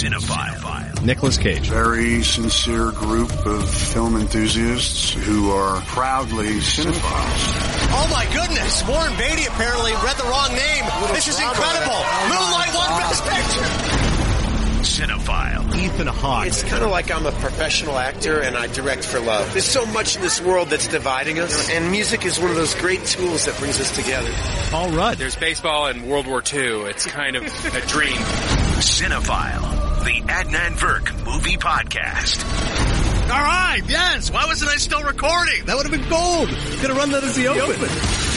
Cinephile. Nicolas Cage. Very sincere group of film enthusiasts who are proudly cinephiles. Oh my goodness! Warren Beatty apparently read the wrong name. This is incredible. Moonlight won Best Picture. Cinephile. Ethan Hawke. It's kind of like I'm a professional actor and I direct for love. There's so much in this world that's dividing us, and music is one of those great tools that brings us together. Paul Rudd. There's baseball and World War II. It's kind of a dream. Cinephile, the Adnan Virk movie podcast. All right, yes. Why wasn't I still recording? That would have been gold. Could have run that as the open.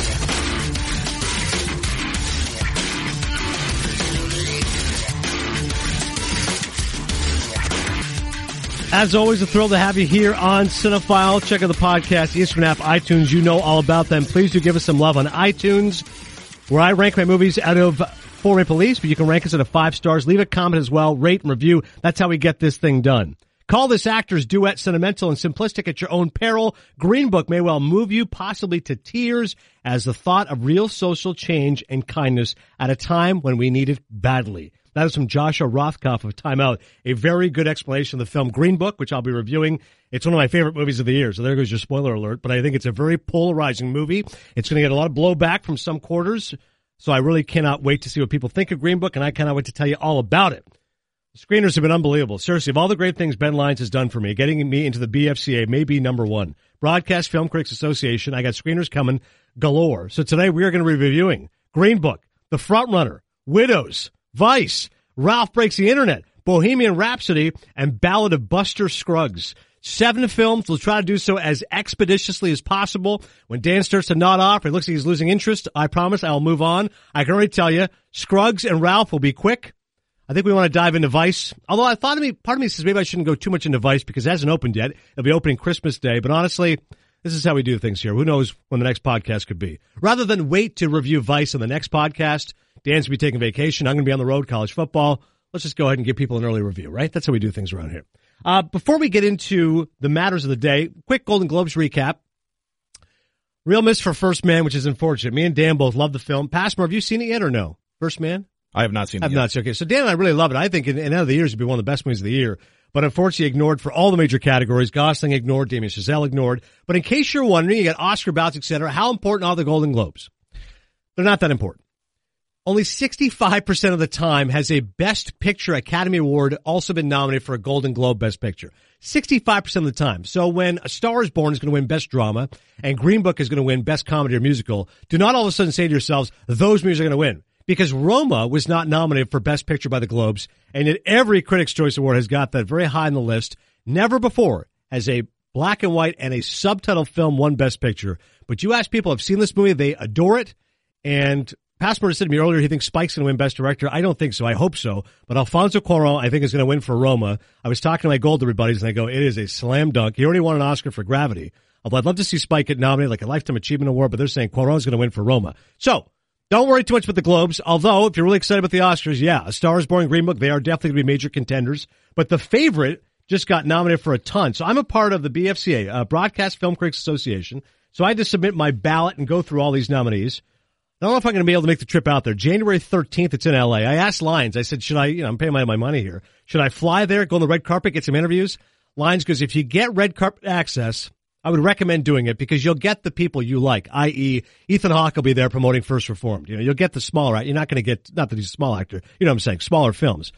As always, a thrill to have you here on Cinephile. Check out the podcast, the Instagram app, iTunes. You know all about them. Please do give us some love on iTunes, where I rank my movies out of 4 Maple Leafs, but you can rank us out of 5 stars. Leave a comment as well. Rate and review. That's how we get this thing done. Call this actor's duet sentimental and simplistic at your own peril. Green Book may well move you, possibly to tears, as the thought of real social change and kindness at a time when we need it badly. That is from Joshua Rothkopf of Time Out. A very good explanation of the film Green Book, which I'll be reviewing. It's one of my favorite movies of the year, so there goes your spoiler alert. But I think it's a very polarizing movie. It's going to get a lot of blowback from some quarters, so I really cannot wait to see what people think of Green Book, and I cannot wait to tell you all about it. The screeners have been unbelievable. Seriously, of all the great things Ben Lyons has done for me, getting me into the BFCA may be number one. Broadcast Film Critics Association. I got screeners coming galore. So today we are going to be reviewing Green Book, The Frontrunner, Widows, Vice, Ralph Breaks the Internet, Bohemian Rhapsody, and Ballad of Buster Scruggs. 7 films. We'll try to do so as expeditiously as possible. When Dan starts to nod off, it looks like he's losing interest. I promise I'll move on. I can already tell you, Scruggs and Ralph will be quick. I think we want to dive into Vice. Although part of me says maybe I shouldn't go too much into Vice because it hasn't opened yet. It'll be opening Christmas Day. But honestly, this is how we do things here. Who knows when the next podcast could be. Rather than wait to review Vice on the next podcast, Dan's going to be taking vacation. I'm going to be on the road, college football. Let's just go ahead and give people an early review, right? That's how we do things around here. Before we get into the matters of the day, quick Golden Globes recap. Real miss for First Man, which is unfortunate. Me and Dan both love the film. Passmore, have you seen it yet or no? First Man? I have not seen it I've yet. not seen it. Okay, so Dan and I really love it. I think in end of the years it'd be one of the best movies of the year. But unfortunately ignored for all the major categories. Gosling ignored, Damien Chazelle ignored. But in case you're wondering, you got Oscar bouts, etc. How important are the Golden Globes? They're not that important. Only 65% of the time has a Best Picture Academy Award also been nominated for a Golden Globe Best Picture. 65% of the time. So when A Star is Born is going to win Best Drama and Green Book is going to win Best Comedy or Musical, do not all of a sudden say to yourselves, those movies are going to win. Because Roma was not nominated for Best Picture by the Globes, and yet every Critics' Choice Award has got that very high on the list. Never before has a black and white and a subtitle film won Best Picture. But you ask people who have seen this movie, they adore it, and Passmore said to me earlier he thinks Spike's going to win Best Director. I don't think so. I hope so. But Alfonso Cuarón, I think, is going to win for Roma. I was talking to my Golden buddies, and I go, it is a slam dunk. He already won an Oscar for Gravity. Although I'd love to see Spike get nominated like a Lifetime Achievement Award, but they're saying Cuarón's going to win for Roma. So, don't worry too much about the Globes. Although, if you're really excited about the Oscars, yeah, A Star is Born, Green Book, they are definitely going to be major contenders. But The Favorite just got nominated for a ton. So I'm a part of the BFCA, Broadcast Film Critics Association. So I had to submit my ballot and go through all these nominees. I don't know if I'm going to be able to make the trip out there. January 13th, it's in L.A. I asked Lyons, I said, should I, I'm paying my money here. Should I fly there, go on the red carpet, get some interviews? Lyons goes, if you get red carpet access, I would recommend doing it because you'll get the people you like, i.e. Ethan Hawke will be there promoting First Reformed. You'll get the smaller, you're not going to get, not that he's a small actor, you know what I'm saying, smaller films.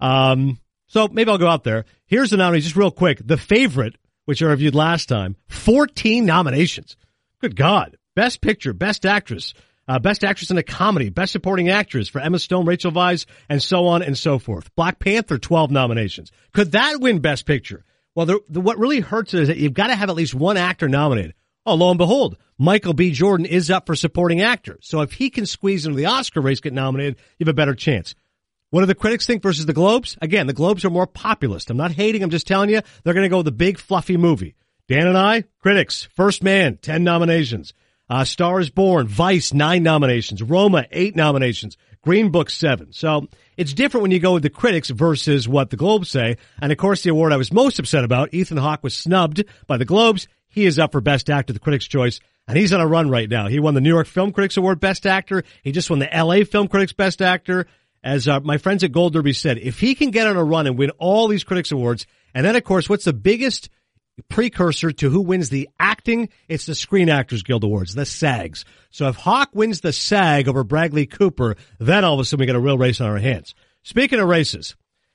So maybe I'll go out there. Here's the nominees, just real quick. The Favorite, which I reviewed last time, 14 nominations. Good God. Best Picture, Best Actress. Best Actress in a Comedy, Best Supporting Actress for Emma Stone, Rachel Weisz, and so on and so forth. Black Panther, 12 nominations. Could that win Best Picture? Well, what really hurts is that you've got to have at least one actor nominated. Oh, lo and behold, Michael B. Jordan is up for Supporting Actor. So if he can squeeze into the Oscar race, get nominated, you have a better chance. What do the critics think versus the Globes? Again, the Globes are more populist. I'm not hating, I'm just telling you, they're going to go with the big, fluffy movie. Dan and I, critics, First Man, 10 nominations. Star is Born, Vice, 9 nominations. Roma, 8 nominations. Green Book, 7. So it's different when you go with the critics versus what the Globes say. And, of course, the award I was most upset about, Ethan Hawke was snubbed by the Globes. He is up for Best Actor, the Critics' Choice, and he's on a run right now. He won the New York Film Critics Award Best Actor. He just won the L.A. Film Critics Best Actor. as my friends at Gold Derby said, if he can get on a run and win all these Critics Awards, and then, of course, what's the biggest precursor to who wins the acting? It's the Screen Actors Guild Awards, the SAGs. So if Hawk wins the SAG over Bradley Cooper, then all of a sudden we got a real race on our hands. Speaking of races,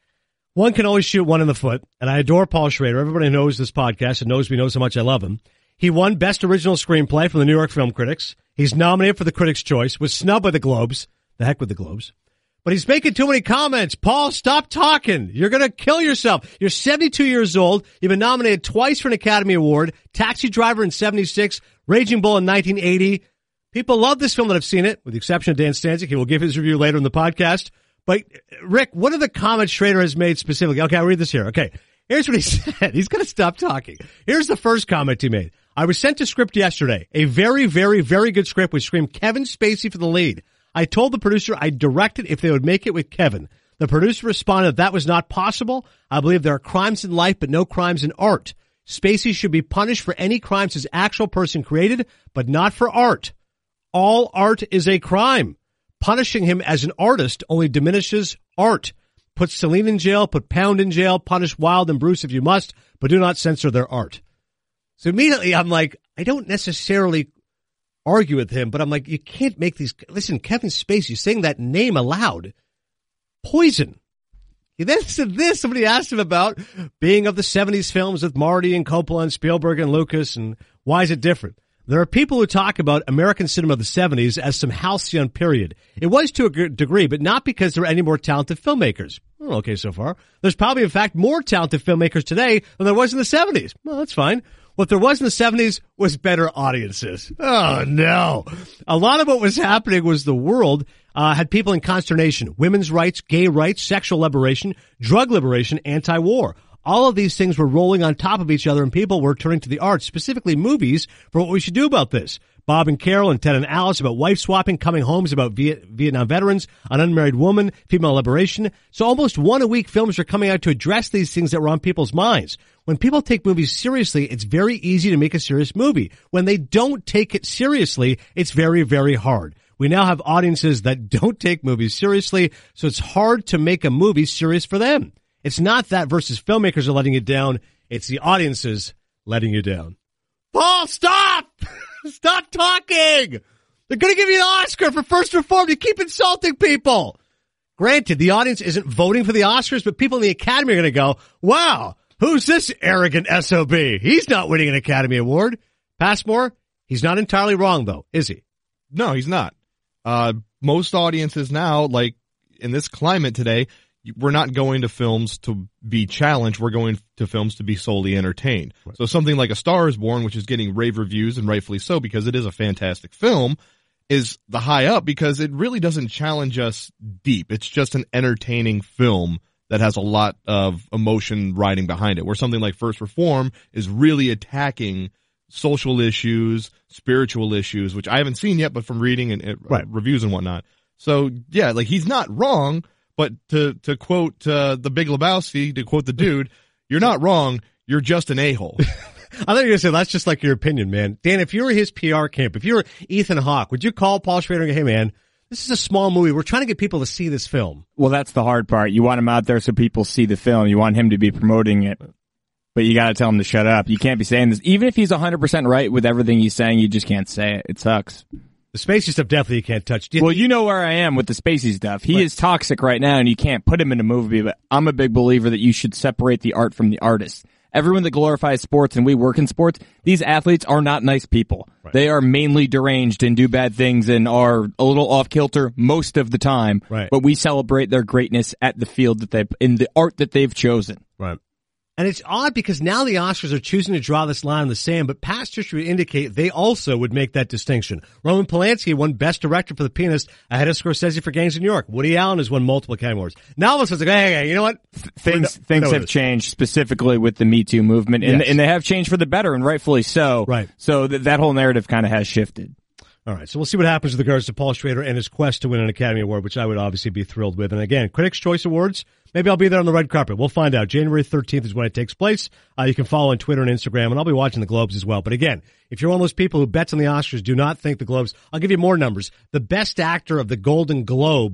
one can always shoot one in the foot, and I adore Paul Schrader. Everybody knows this podcast and knows how much I love him. He won Best Original Screenplay from the New York Film Critics. He's nominated for the Critics' Choice, was snubbed by the Globes. The heck with the Globes. But he's making too many comments. Paul, stop talking. You're going to kill yourself. You're 72 years old. You've been nominated twice for an Academy Award. Taxi Driver in 76, Raging Bull in 1980. People love this film that have seen it, with the exception of Dan Stanzik. He will give his review later in the podcast. But, Rick, what are the comments Schrader has made specifically? Okay, I'll read this here. Okay, here's what he said. He's going to stop talking. Here's the first comment he made. I was sent a script yesterday. A very, very, very good script which screamed Kevin Spacey for the lead. I told the producer I'd direct it if they would make it with Kevin. The producer responded that was not possible. I believe there are crimes in life, but no crimes in art. Spacey should be punished for any crimes his actual person created, but not for art. All art is a crime. Punishing him as an artist only diminishes art. Put Celine in jail, put Pound in jail, punish Wilde and Bruce if you must, but do not censor their art. So immediately I'm like, I don't necessarily argue with him, but I'm like, you can't make these. Listen, Kevin Spacey, saying that name aloud, poison. He then said this. Somebody asked him about being of the 70s films with Marty and Coppola and Spielberg and Lucas, and why is it different? There are people who talk about American cinema of the 70s as some halcyon period. It was to a degree, but not because there are any more talented filmmakers. Well, okay so far. There's probably, in fact, more talented filmmakers today than there was in the 70s. Well, that's fine. What there was in the 70s was better audiences. Oh, no. A lot of what was happening was the world had people in consternation. Women's rights, gay rights, sexual liberation, drug liberation, anti-war. All of these things were rolling on top of each other, and people were turning to the arts, specifically movies, for what we should do about this. Bob and Carol and Ted and Alice about wife swapping, coming homes about Vietnam veterans, an unmarried woman, female liberation. So almost one a week films are coming out to address these things that were on people's minds. When people take movies seriously, it's very easy to make a serious movie. When they don't take it seriously, it's very, very hard. We now have audiences that don't take movies seriously, so it's hard to make a movie serious for them. It's not that versus filmmakers are letting you down. It's the audiences letting you down. Paul, stop! Stop talking! They're going to give you an Oscar for First Reformed. You keep insulting people. Granted, the audience isn't voting for the Oscars, but people in the Academy are going to go, wow, who's this arrogant SOB? He's not winning an Academy Award. Passmore, he's not entirely wrong, though, is he? No, he's not. Most audiences now, like in this climate today, we're not going to films to be challenged. We're going to films to be solely entertained. Right. So something like A Star is Born, which is getting rave reviews, and rightfully so because it is a fantastic film, is the high up because it really doesn't challenge us deep. It's just an entertaining film that has a lot of emotion riding behind it, where something like First Reform is really attacking social issues, spiritual issues, which I haven't seen yet, but from reading and reviews and whatnot. So yeah, like he's not wrong. But to quote the Big Lebowski, to quote the dude, you're not wrong. You're just an a-hole. I thought you were going to say, that's just like your opinion, man. Dan, if you were his PR camp, if you were Ethan Hawke, would you call Paul Schrader and go, hey, man, this is a small movie. We're trying to get people to see this film. Well, that's the hard part. You want him out there so people see the film. You want him to be promoting it. But you got to tell him to shut up. You can't be saying this. Even if he's 100% right with everything he's saying, you just can't say it. It sucks. The Spacey stuff definitely you can't touch. Well, you know where I am with the Spacey stuff. He is toxic right now, and you can't put him in a movie, but I'm a big believer that you should separate the art from the artist. Everyone that glorifies sports, and we work in sports, these athletes are not nice people. Right. They are mainly deranged and do bad things and are a little off-kilter most of the time, right. But we celebrate their greatness at the field that they in the art that they've chosen. Right. And it's odd because now the Oscars are choosing to draw this line in the sand, but past history would indicate they also would make that distinction. Roman Polanski won Best Director for The Pianist ahead of Scorsese for Gangs of New York. Woody Allen has won multiple Academy Awards. Now all of a sudden it's like, hey, you know what? Things have changed specifically with the Me Too movement, and, and they have changed for the better, and rightfully so. Right. So that whole narrative kind of has shifted. All right, so we'll see what happens with regards to Paul Schrader and his quest to win an Academy Award, which I would obviously be thrilled with. And again, Critics' Choice Awards, maybe I'll be there on the red carpet. We'll find out. January 13th is when it takes place. You can follow on Twitter and Instagram, and I'll be watching the Globes as well. But again, if you're one of those people who bets on the Oscars, do not think the Globes. I'll give you more numbers. The best actor of the Golden Globe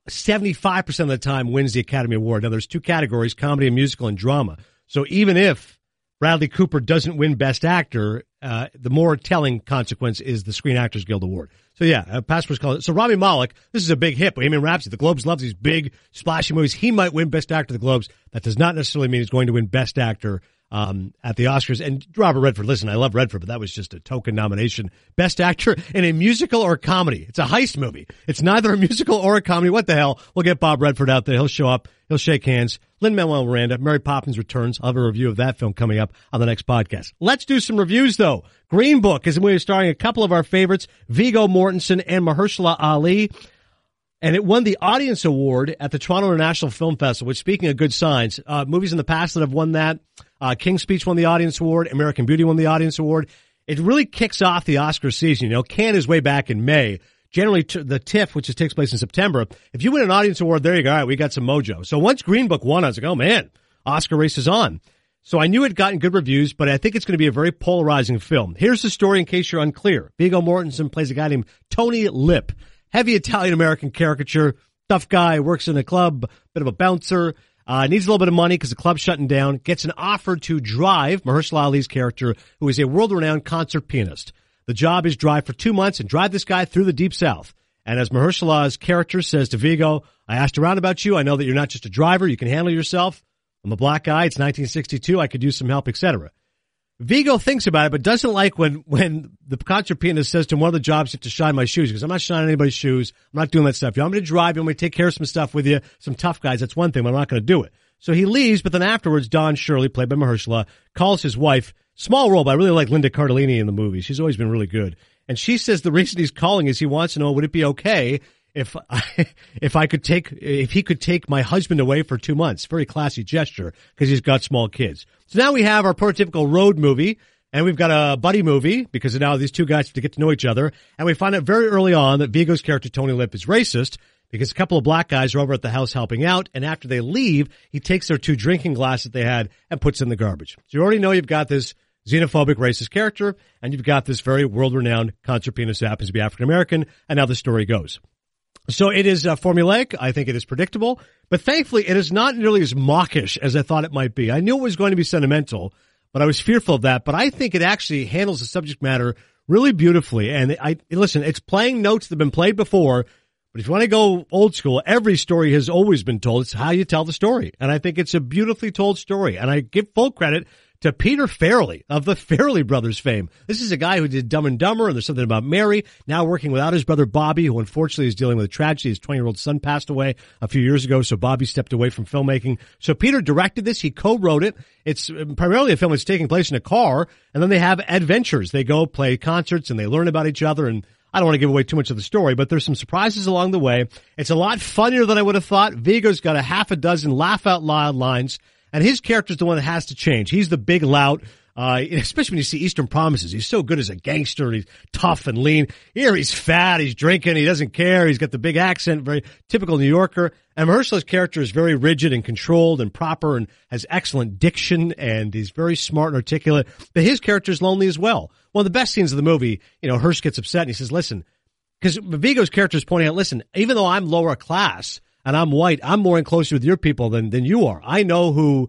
75% of the time wins the Academy Award. Now, there's two categories, comedy and musical and drama. So even if Bradley Cooper doesn't win Best Actor, the more telling consequence is the Screen Actors Guild Award. So yeah, Passport's called it. So Rami Malek, this is a big hit. Bohemian Rhapsody, the Globes love these big, splashy movies. He might win Best Actor at the Globes. That does not necessarily mean he's going to win Best Actor at the Oscars. And Robert Redford, listen, I love Redford, but that was just a token nomination. Best Actor in a musical or a comedy. It's a heist movie. It's neither a musical or a comedy. What the hell? We'll get Bob Redford out there. He'll show up. He'll shake hands. Lin-Manuel Miranda, Mary Poppins Returns. I'll have a review of that film coming up on the next podcast. Let's do some reviews, though. Green Book is a movie starring a couple of our favorites, Viggo Mortensen and Mahershala Ali. And it won the Audience Award at the Toronto International Film Festival, which, speaking of good signs, movies in the past that have won that, King's Speech won the Audience Award, American Beauty won the Audience Award. It really kicks off the Oscar season. You know, Cannes is way back in May. Generally, the TIFF, which takes place in September, if you win an Audience Award, there you go. All right, we got some mojo. So once Green Book won, I was like, oh, man, Oscar race is on. So I knew it gotten good reviews, but I think it's going to be a very polarizing film. Here's the story in case you're unclear. Viggo Mortensen plays a guy named Tony Lip. Heavy Italian-American caricature, tough guy, works in a club, bit of a bouncer, needs a little bit of money because the club's shutting down, gets an offer to drive Mahershala Ali's character, who is a world-renowned concert pianist. The job is drive for 2 months and drive this guy through the Deep South. And as Mahershala's character says to Viggo, I asked around about you. I know that you're not just a driver. You can handle yourself. I'm a black guy. It's 1962. I could use some help, etc. Viggo thinks about it, but doesn't like when the concert pianist says to him, one of the jobs you have to shine my shoes. He goes, I'm not shining anybody's shoes. I'm not doing that stuff. You want me to drive? You want me to take care of some stuff with you? Some tough guys. That's one thing, but I'm not going to do it. So he leaves, but then afterwards, Dawn Shirley, played by Mahershala, calls his wife. Small role, but I really like Linda Cardellini in the movie. She's always been really good. And she says the reason he's calling is he wants to know, would it be okay if he could take my husband away for 2 months? Very classy gesture because he's got small kids. So now we have our prototypical road movie, and we've got a buddy movie because now these two guys have to get to know each other. And we find out very early on that Viggo's character, Tony Lip, is racist because a couple of black guys are over at the house helping out. And after they leave, he takes their 2 drinking glasses they had and puts in the garbage. So you already know you've got this xenophobic, racist character, and you've got this very world-renowned concert pianist who happens to be African-American, and now the story goes. So it is formulaic. I think it is predictable, but thankfully it is not nearly as mawkish as I thought it might be. I knew it was going to be sentimental, but I was fearful of that, but I think it actually handles the subject matter really beautifully. And listen, it's playing notes that have been played before, but if you want to go old school, every story has always been told. It's how you tell the story. And I think it's a beautifully told story. And I give full credit to Peter Farrelly of the Farrelly Brothers fame. This is a guy who did Dumb and Dumber, and There's Something About Mary, now working without his brother Bobby, who unfortunately is dealing with a tragedy. His 20-year-old son passed away a few years ago, so Bobby stepped away from filmmaking. So Peter directed this. He co-wrote it. It's primarily a film that's taking place in a car, and then they have adventures. They go play concerts, and they learn about each other, and I don't want to give away too much of the story, but there's some surprises along the way. It's a lot funnier than I would have thought. Viggo's got a half a dozen laugh-out-loud lines, and his character's the one that has to change. He's the big lout, especially when you see Eastern Promises. He's so good as a gangster, and he's tough and lean. Here he's fat, he's drinking, he doesn't care, he's got the big accent, very typical New Yorker. And Mahershala's character is very rigid and controlled and proper and has excellent diction, and he's very smart and articulate. But his character is lonely as well. One of the best scenes of the movie, Hirsch gets upset and he says, listen, because Viggo's character is pointing out, listen, even though I'm lower class, and I'm white, I'm more in close with your people than you are. I know who,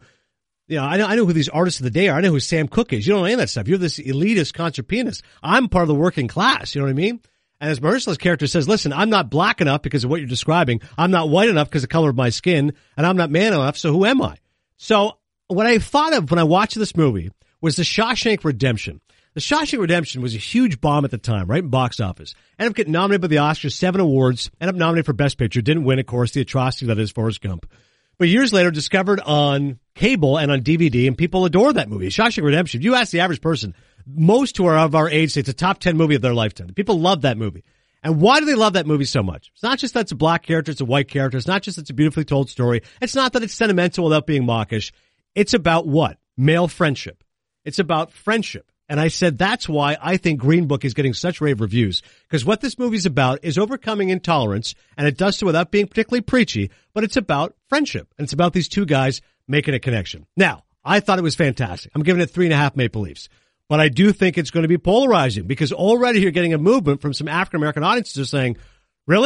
I know who these artists of the day are. I know who Sam Cooke is. You don't know any of that stuff. You're this elitist concert pianist. I'm part of the working class. You know what I mean? And as Mahershala's character says, listen, I'm not black enough because of what you're describing. I'm not white enough because of the color of my skin. And I'm not man enough. So who am I? So what I thought of when I watched this movie was The Shawshank Redemption. The Shawshank Redemption was a huge bomb at the time, right in box office. Ended up getting nominated by the Oscars, 7 awards. Ended up nominated for Best Picture. Didn't win, of course, the atrocity that is Forrest Gump. But years later, discovered on cable and on DVD, and people adore that movie. Shawshank Redemption. If you ask the average person, most who are of our age say it's a top 10 movie of their lifetime. People love that movie. And why do they love that movie so much? It's not just that it's a black character, it's a white character. It's not just that it's a beautifully told story. It's not that it's sentimental without being mawkish. It's about what? Male friendship. It's about friendship. And I said that's why I think Green Book is getting such rave reviews. Because what this movie's about is overcoming intolerance, and it does so without being particularly preachy, but it's about friendship. And it's about these two guys making a connection. Now, I thought it was fantastic. I'm giving it 3.5 Maple Leafs. But I do think it's going to be polarizing, because already you're getting a movement from some African-American audiences saying, really?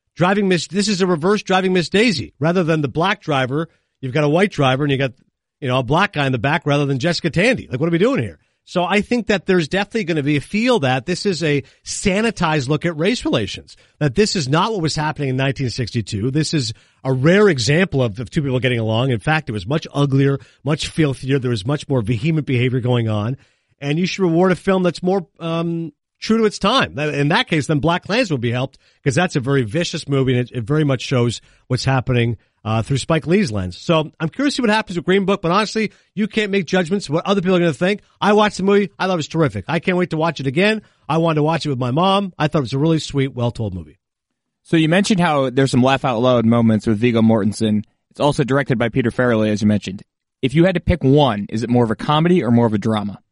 This is a reverse Driving Miss Daisy. Rather than the black driver, you've got a white driver and you got, a black guy in the back rather than Jessica Tandy. Like, what are we doing here? So I think that there's definitely going to be a feel that this is a sanitized look at race relations, that this is not what was happening in 1962. This is a rare example of two people getting along. In fact, it was much uglier, much filthier. There was much more vehement behavior going on. And you should reward a film that's more true to its time. In that case, then BlacKkKlansman will be helped, because that's a very vicious movie, and it very much shows what's happening through Spike Lee's lens. So I'm curious to see what happens with Green Book, but honestly, you can't make judgments of what other people are going to think. I watched the movie. I thought it was terrific. I can't wait to watch it again. I wanted to watch it with my mom. I thought it was a really sweet, well-told movie. So you mentioned how there's some laugh-out-loud moments with Viggo Mortensen. It's also directed by Peter Farrelly, as you mentioned. If you had to pick one, is it more of a comedy or more of a drama?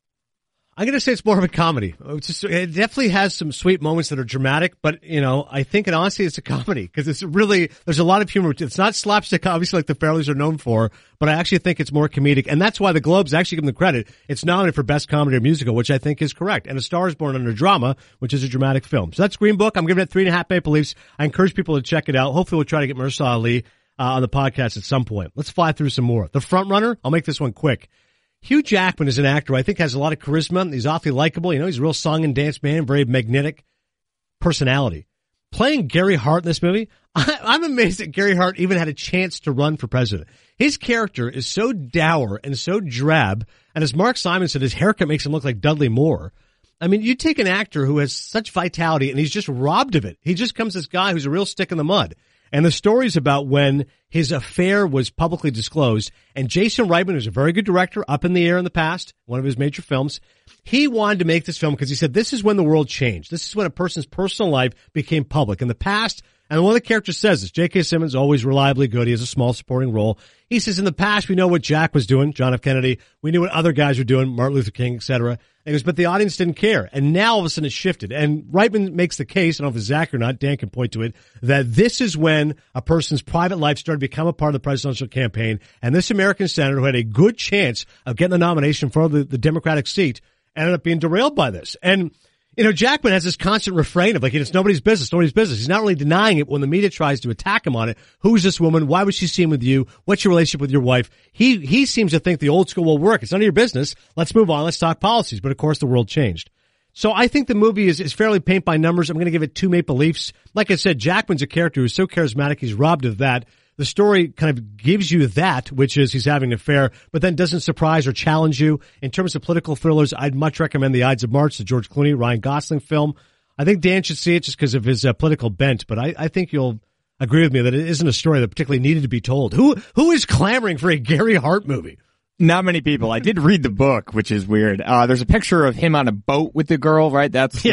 I'm going to say it's more of a comedy. It definitely has some sweet moments that are dramatic, but, I think, and honestly, it's a comedy, because there's a lot of humor. It's not slapstick, obviously, like the Farrellys are known for, but I actually think it's more comedic, and that's why the Globes actually give them the credit. It's nominated for Best Comedy or Musical, which I think is correct, and A Star is Born under drama, which is a dramatic film. So that's Green Book. I'm giving it 3.5 Maple Leafs. I encourage people to check it out. Hopefully we'll try to get Mahershala Ali on the podcast at some point. Let's fly through some more. The Front Runner, I'll make this one quick. Hugh Jackman is an actor I think has a lot of charisma. He's awfully likable. He's a real song and dance man, very magnetic personality. Playing Gary Hart in this movie, I'm amazed that Gary Hart even had a chance to run for president. His character is so dour and so drab, and as Mark Simon said, his haircut makes him look like Dudley Moore. I mean, you take an actor who has such vitality and he's just robbed of it. He just becomes this guy who's a real stick in the mud. And the story's about when his affair was publicly disclosed, and Jason Reitman, who's a very good director, Up in the Air in the past, one of his major films, he wanted to make this film because he said this is when the world changed. This is when a person's personal life became public. In the past, and one of the characters says this, J.K. Simmons, always reliably good. He has a small supporting role. He says, in the past, we know what Jack was doing, John F. Kennedy. We knew what other guys were doing, Martin Luther King, etc. He goes, but the audience didn't care. And now all of a sudden it shifted. And Reitman makes the case, I don't know if it's Zach or not, Dan can point to it, that this is when a person's private life started to become a part of the presidential campaign. And this American senator who had a good chance of getting the nomination for the Democratic seat ended up being derailed by this. And Jackman has this constant refrain of it's nobody's business. He's not really denying it when the media tries to attack him on it. Who's this woman? Why was she seen with you? What's your relationship with your wife? He seems to think the old school will work. It's none of your business. Let's move on. Let's talk policies. But of course the world changed. So I think the movie is fairly paint by numbers. I'm going to give it 2 Maple Leafs. Like I said, Jackman's a character who's so charismatic. He's robbed of that. The story kind of gives you that, which is he's having an affair, but then doesn't surprise or challenge you. In terms of political thrillers, I'd much recommend The Ides of March, the George Clooney, Ryan Gosling film. I think Dan should see it just because of his political bent, but I think you'll agree with me that it isn't a story that particularly needed to be told. Who is clamoring for a Gary Hart movie? Not many people. I did read the book, which is weird. There's a picture of him on a boat with the girl, right? That's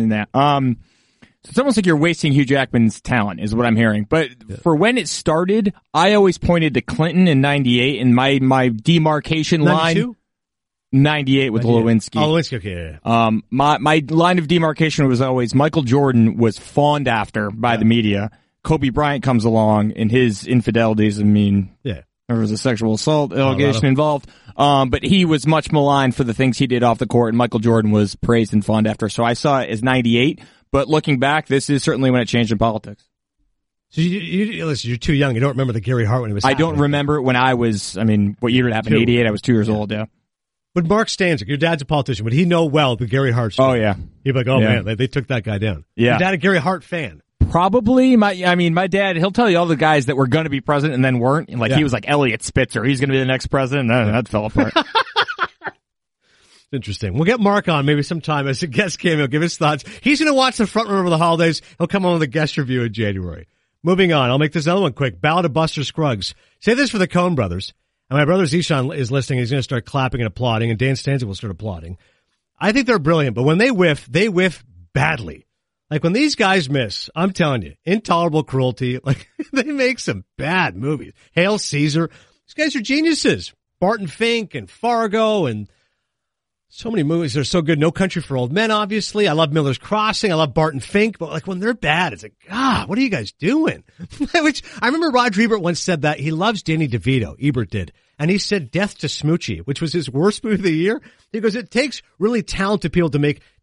So it's almost like you're wasting Hugh Jackman's talent, is what I'm hearing. But for when it started, I always pointed to Clinton in 98, and my demarcation 92? line. 98 with Lewinsky. Oh, Lewinsky, okay, yeah. My line of demarcation was always Michael Jordan was fawned after by the media. Kobe Bryant comes along, and his infidelities, there was a sexual assault allegation involved. But he was much maligned for the things he did off the court, and Michael Jordan was praised and fawned after. So I saw it as 98. But looking back, this is certainly when it changed in politics. So listen, you're too young. You don't remember the Gary Hart when it was happening. I don't remember when I was, what year did it happen? 88? I was 2 years old, yeah. But Mark Stanzik, your dad's a politician. Would he know well the Gary Hart story? Oh, yeah. He'd be like, man, they took that guy down. Yeah. Your dad a Gary Hart fan? Probably. My dad, he'll tell you all the guys that were going to be president and then weren't. He was like Elliot Spitzer. He's going to be the next president. No, that fell apart. Interesting. We'll get Mark on maybe sometime as a guest cameo. Give his thoughts. He's going to watch The Front Runner over the holidays. He'll come on with a guest review in January. Moving on. I'll make this other one quick. Ballad of Buster Scruggs. Say this for the Coen brothers. And my brother Zishan is listening. He's going to start clapping and applauding, and Dan Stanzik will start applauding. I think they're brilliant, but when they whiff badly. Like when these guys miss, I'm telling you, Intolerable Cruelty, they make some bad movies. Hail Caesar. These guys are geniuses. Barton Fink and Fargo and so many movies that are so good. No Country for Old Men, obviously. I love Miller's Crossing. I love Barton Fink. But when they're bad, it's like, God, what are you guys doing? Which I remember Roger Ebert once said that he loves Danny DeVito. Ebert did. And he said Death to Smoochie, which was his worst movie of the year. He goes, it takes really talented people to make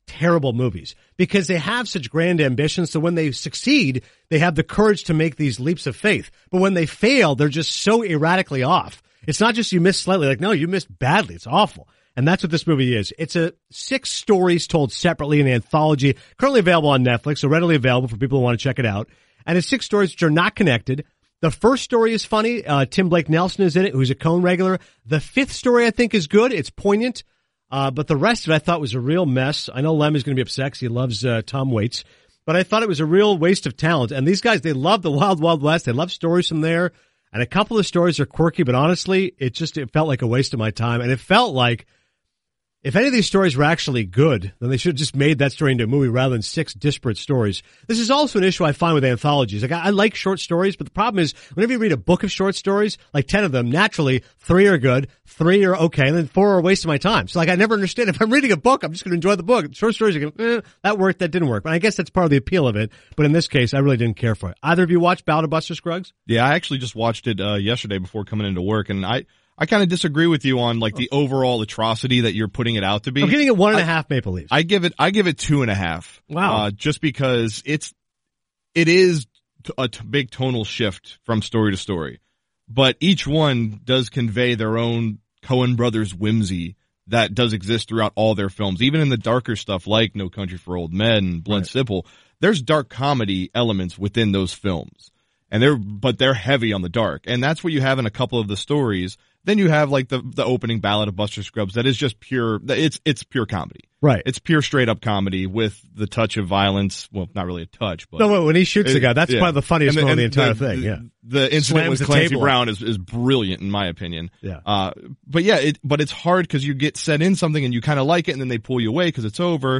terrible movies because they have such grand ambitions. So when they succeed, they have the courage to make these leaps of faith. But when they fail, they're just so erratically off. It's not just you missed slightly. Like, no, you missed badly. It's awful. And that's what this movie is. It's 6 stories told separately in an anthology, currently available on Netflix, so readily available for people who want to check it out. And it's 6 stories which are not connected. The first story is funny. Tim Blake Nelson is in it, who's a Coen regular. The 5th story, I think, is good. It's poignant. But the rest of it I thought was a real mess. I know Lem is going to be upset because he loves Tom Waits. But I thought it was a real waste of talent. And these guys, they love the Wild Wild West. They love stories from there. And a couple of stories are quirky, but honestly, it felt like a waste of my time. And it felt like if any of these stories were actually good, then they should have just made that story into a movie rather than 6 disparate stories. This is also an issue I find with anthologies. Like, I like short stories, but the problem is whenever you read a book of short stories, like 10 of them, naturally 3 are good, 3 are okay, and then 4 are a waste of my time. So like, I never understand. If I'm reading a book, I'm just going to enjoy the book. Short stories, I go, that worked, that didn't work. But I guess that's part of the appeal of it. But in this case, I really didn't care for it. Either of you watched Ballad of Buster Scruggs? Yeah, I actually just watched it yesterday before coming into work, and I kind of disagree with you on like the overall atrocity that you're putting it out to be. I'm giving it 1.5 Maple Leafs. I give it 2.5. Wow. Just because it is a big tonal shift from story to story, but each one does convey their own Coen brothers whimsy that does exist throughout all their films. Even in the darker stuff like No Country for Old Men and Blunt Simple, there's dark comedy elements within those films. And they're heavy on the dark. And that's what you have in a couple of the stories. Then you have like the opening Ballad of Buster Scruggs that is just pure, it's pure comedy. Right. It's pure straight up comedy with the touch of violence. Well, not really a touch, but. No, when he shoots the guy, that's probably the funniest moment of the entire thing. Yeah. The incident with Clancy Brown is brilliant in my opinion. Yeah. But yeah, but it's hard because you get set in something and you kind of like it and then they pull you away because it's over.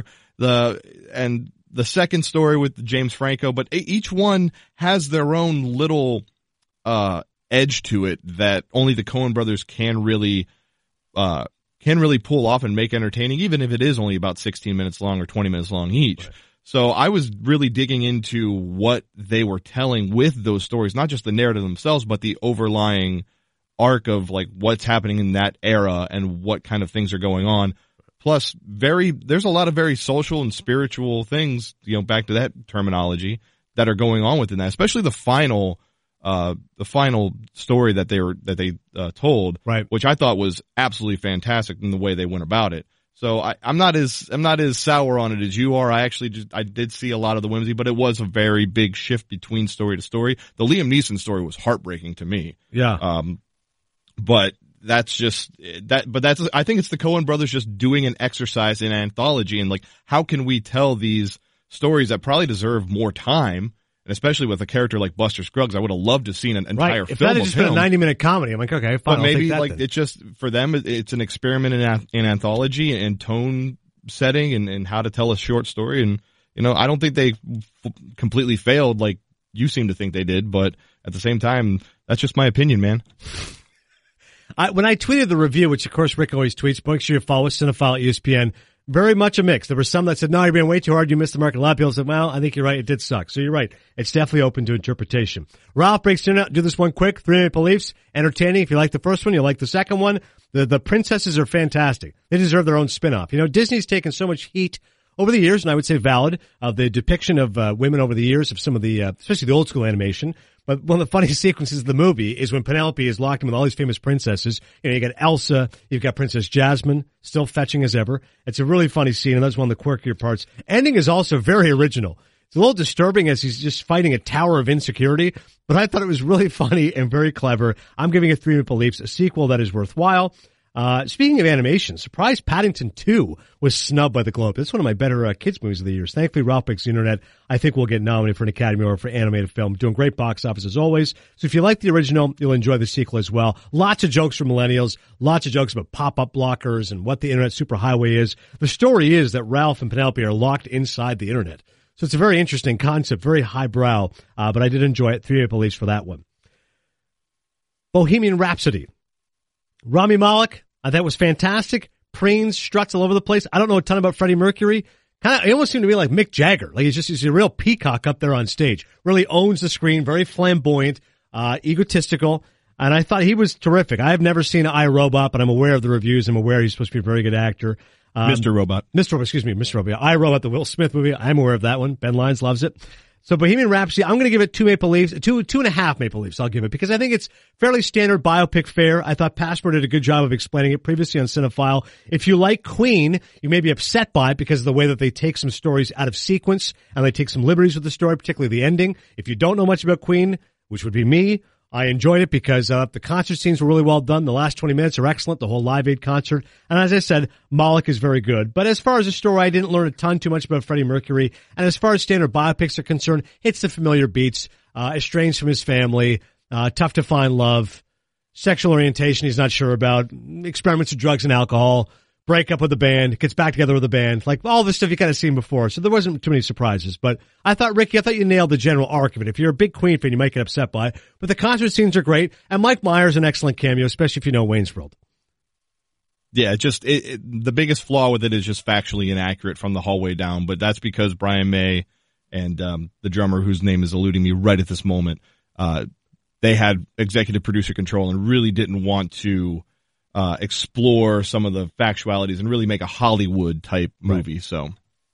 The second story with James Franco, but each one has their own little, edge to it that only the Coen brothers can really pull off and make entertaining, even if it is only about 16 minutes long or 20 minutes long each. Right. So I was really digging into what they were telling with those stories, not just the narrative themselves, but the overlying arc of like what's happening in that era and what kind of things are going on. Plus, there's a lot of very social and spiritual things, back to that terminology, that are going on within that, especially the final story that they told, right, which I thought was absolutely fantastic in the way they went about it. So I'm not as sour on it as you are. I did see a lot of the whimsy, but it was a very big shift between story to story. The Liam Neeson story was heartbreaking to me. Yeah. But that's just that. But I think it's the Coen brothers just doing an exercise in anthology and like, how can we tell these stories that probably deserve more time? And especially with a character like Buster Scruggs, I would have loved to have seen an entire film. If that had just been a 90-minute comedy, I'm like, okay, fine. But maybe I'll take that it's just for them, it's an experiment in anthology and tone setting and how to tell a short story. And I don't think they completely failed like you seem to think they did. But at the same time, that's just my opinion, man. When I tweeted the review, which of course Rick always tweets, make sure you follow Cinephile at ESPN. Very much a mix. There were some that said, no, you're being way too hard. You missed the mark. A lot of people said, well, I think you're right. It did suck. So you're right. It's definitely open to interpretation. Ralph breaks down. Do this one quick. 3 Maple Leafs. Entertaining. If you like the first one, you'll like the second one. The princesses are fantastic. They deserve their own spin-off. Disney's taken so much heat over the years, and I would say valid, of the depiction of women over the years of some of the, especially the old school animation. But one of the funniest sequences of the movie is when Penelope is locked in with all these famous princesses. You got Elsa, you've got Princess Jasmine, still fetching as ever. It's a really funny scene, and that's one of the quirkier parts. Ending is also very original. It's a little disturbing as he's just fighting a tower of insecurity, but I thought it was really funny and very clever. I'm giving it 3 Maple Leafs, a sequel that is worthwhile. Speaking of animation, surprise Paddington 2 was snubbed by the Globe. It's one of my better kids movies of the years. Thankfully, Ralph Breaks the Internet, I think will get nominated for an Academy Award for animated film. Doing great box office as always. So if you like the original, you'll enjoy the sequel as well. Lots of jokes for millennials, lots of jokes about pop-up blockers and what the Internet superhighway is. The story is that Ralph and Penelope are locked inside the Internet. So it's a very interesting concept, very highbrow, but I did enjoy it. 3 Maple Leafs for that one. Bohemian Rhapsody. Rami Malek. That was fantastic. Preens, struts all over the place. I don't know a ton about Freddie Mercury. It almost seemed to be like Mick Jagger. Like he's a real peacock up there on stage. Really owns the screen. Very flamboyant, egotistical. And I thought he was terrific. I have never seen iRobot, but I'm aware of the reviews. I'm aware he's supposed to be a very good actor. Mr. Robot. Mr. Robot. I, Robot, the Will Smith movie. I'm aware of that one. Ben Lyons loves it. So Bohemian Rhapsody, I'm going to give it 2 Maple Leafs, 2.5 Maple Leafs. I'll give it because I think it's fairly standard biopic fare. I thought Passmore did a good job of explaining it previously on Cinephile. If you like Queen, you may be upset by it because of the way that they take some stories out of sequence and they take some liberties with the story, particularly the ending. If you don't know much about Queen, which would be me, I enjoyed it because the concert scenes were really well done. The last 20 minutes are excellent, the whole Live Aid concert. And as I said, Moloch is very good. But as far as the story, I didn't learn a ton too much about Freddie Mercury. And as far as standard biopics are concerned, it's the familiar beats. Estranged from his family, tough to find love, sexual orientation he's not sure about, experiments with drugs and alcohol, break up with the band, gets back together with the band, like all this stuff you kind of seen before. So there wasn't too many surprises. But I thought, Ricky, you nailed the general arc of it. If you're a big Queen fan, you might get upset by it. But the concert scenes are great. And Mike Myers an excellent cameo, especially if you know Wayne's World. Yeah, the biggest flaw with it is just factually inaccurate from the hallway down. But that's because Brian May and the drummer, whose name is eluding me right at this moment, they had executive producer control and really didn't want to explore some of the factualities and really make a Hollywood type movie. Right. So,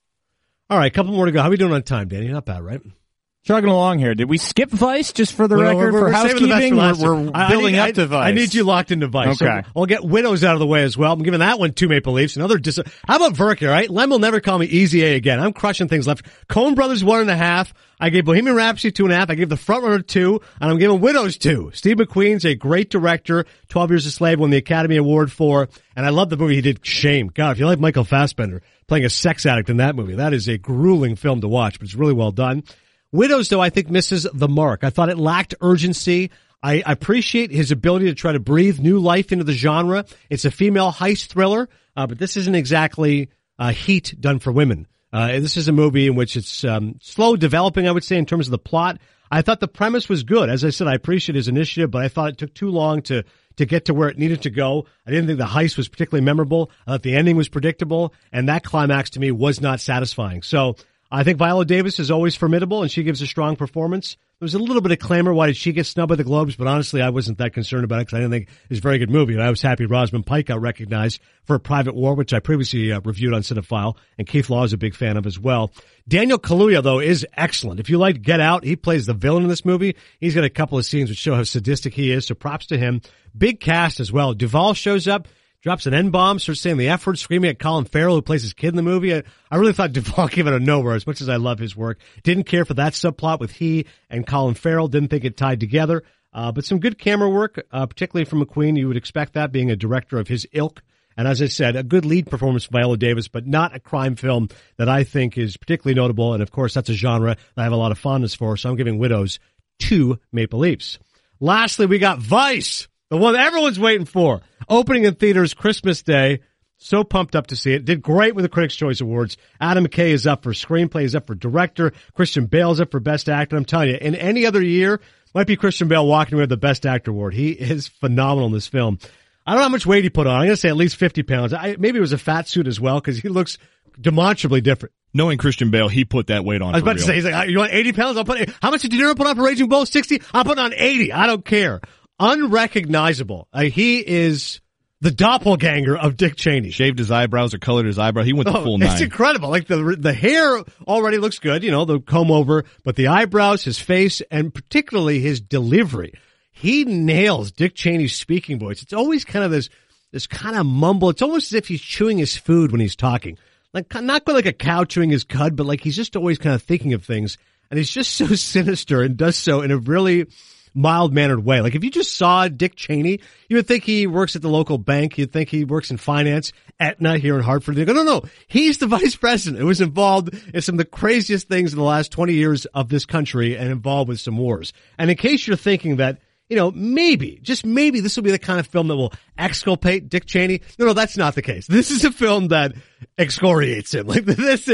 all right, a couple more to go. How are we doing on time, Danny? Not bad, right? Chugging along here. Did we skip Vice just for the record we're for housekeeping? We're building up to Vice. I need you locked into Vice. Okay. So I'll get Widows out of the way as well. I'm giving that one 2 Maple Leafs. How about Verk, all right? Lem will never call me Easy A again. I'm crushing things left. Coen Brothers 1.5. I gave Bohemian Rhapsody 2.5. I gave The Frontrunner 2. And I'm giving Widows 2. Steve McQueen's a great director. 12 Years a Slave won the Academy Award for. And I love the movie he did, Shame. God, if you like Michael Fassbender playing a sex addict in that movie, that is a grueling film to watch, but it's really well done. Widows, though, I think misses the mark. I thought it lacked urgency. I appreciate his ability to try to breathe new life into the genre. It's a female heist thriller, but this isn't exactly Heat done for women. This is a movie in which it's slow developing, I would say, in terms of the plot. I thought the premise was good. As I said, I appreciate his initiative, but I thought it took too long to get to where it needed to go. I didn't think the heist was particularly memorable. I thought the ending was predictable, and that climax to me was not satisfying. So I think Viola Davis is always formidable, and she gives a strong performance. There was a little bit of clamor. Why did she get snubbed by the Globes? But honestly, I wasn't that concerned about it because I didn't think it was a very good movie. And I was happy Rosamund Pike got recognized for A Private War, which I previously reviewed on Cinephile, and Keith Law is a big fan of as well. Daniel Kaluuya, though, is excellent. If you like Get Out, he plays the villain in this movie. He's got a couple of scenes which show how sadistic he is, so props to him. Big cast as well. Duvall shows up. Drops an N-bomb, starts saying the F word, screaming at Colin Farrell, who plays his kid in the movie. I really thought Duvall came out of nowhere, as much as I love his work. Didn't care for that subplot with he and Colin Farrell. Didn't think it tied together. But some good camera work, particularly from McQueen. You would expect that, being a director of his ilk. And as I said, a good lead performance from Viola Davis, but not a crime film that I think is particularly notable. And, of course, that's a genre that I have a lot of fondness for. So I'm giving Widows 2 Maple Leafs. Lastly, we got Vice. The one everyone's waiting for. Opening in theaters Christmas Day. So pumped up to see it. Did great with the Critics' Choice Awards. Adam McKay is up for screenplay. He's up for director. Christian Bale's up for best actor. I'm telling you, in any other year, might be Christian Bale walking away with the best actor award. He is phenomenal in this film. I don't know how much weight he put on. I'm going to say at least 50 pounds. Maybe it was a fat suit as well because he looks demonstrably different. Knowing Christian Bale, he put that weight on. I was about to say, he's like, you want 80 pounds? How much did De Niro put on for Raging Bull? 60? I'm putting on 80. I don't care. Unrecognizable. He is the doppelganger of Dick Cheney. Shaved his eyebrows or colored his eyebrow. He went the full 9. It's incredible. Like the hair already looks good, the comb over, but the eyebrows, his face, and particularly his delivery. He nails Dick Cheney's speaking voice. It's always kind of this kind of mumble. It's almost as if he's chewing his food when he's talking. Like, not quite like a cow chewing his cud, but like he's just always kind of thinking of things. And he's just so sinister and does so in a really mild-mannered way. Like, if you just saw Dick Cheney, you would think he works at the local bank. You'd think he works in finance, Aetna here in Hartford. You go, no, he's the vice president who was involved in some of the craziest things in the last 20 years of this country and involved with some wars. And in case you're thinking that, maybe, just maybe this will be the kind of film that will exculpate Dick Cheney. No, that's not the case. This is a film that excoriates him. Like,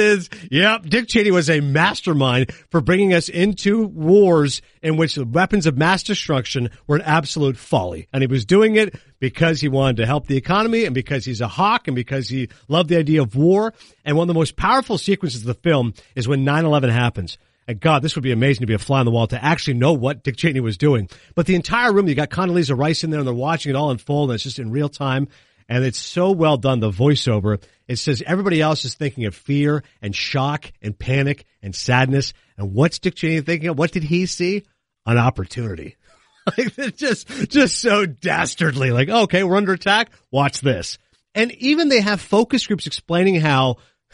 Dick Cheney was a mastermind for bringing us into wars in which the weapons of mass destruction were an absolute folly. And he was doing it because he wanted to help the economy and because he's a hawk and because he loved the idea of war. And one of the most powerful sequences of the film is when 9/11 happens. And God, this would be amazing to be a fly on the wall to actually know what Dick Cheney was doing. But the entire room, you got Condoleezza Rice in there and they're watching it all unfold and it's just in real time. And it's so well done, the voiceover. It says everybody else is thinking of fear and shock and panic and sadness. And what's Dick Cheney thinking of? What did he see? An opportunity. Like, it's just so dastardly. Like, okay, we're under attack. Watch this. And even they have focus groups explaining how,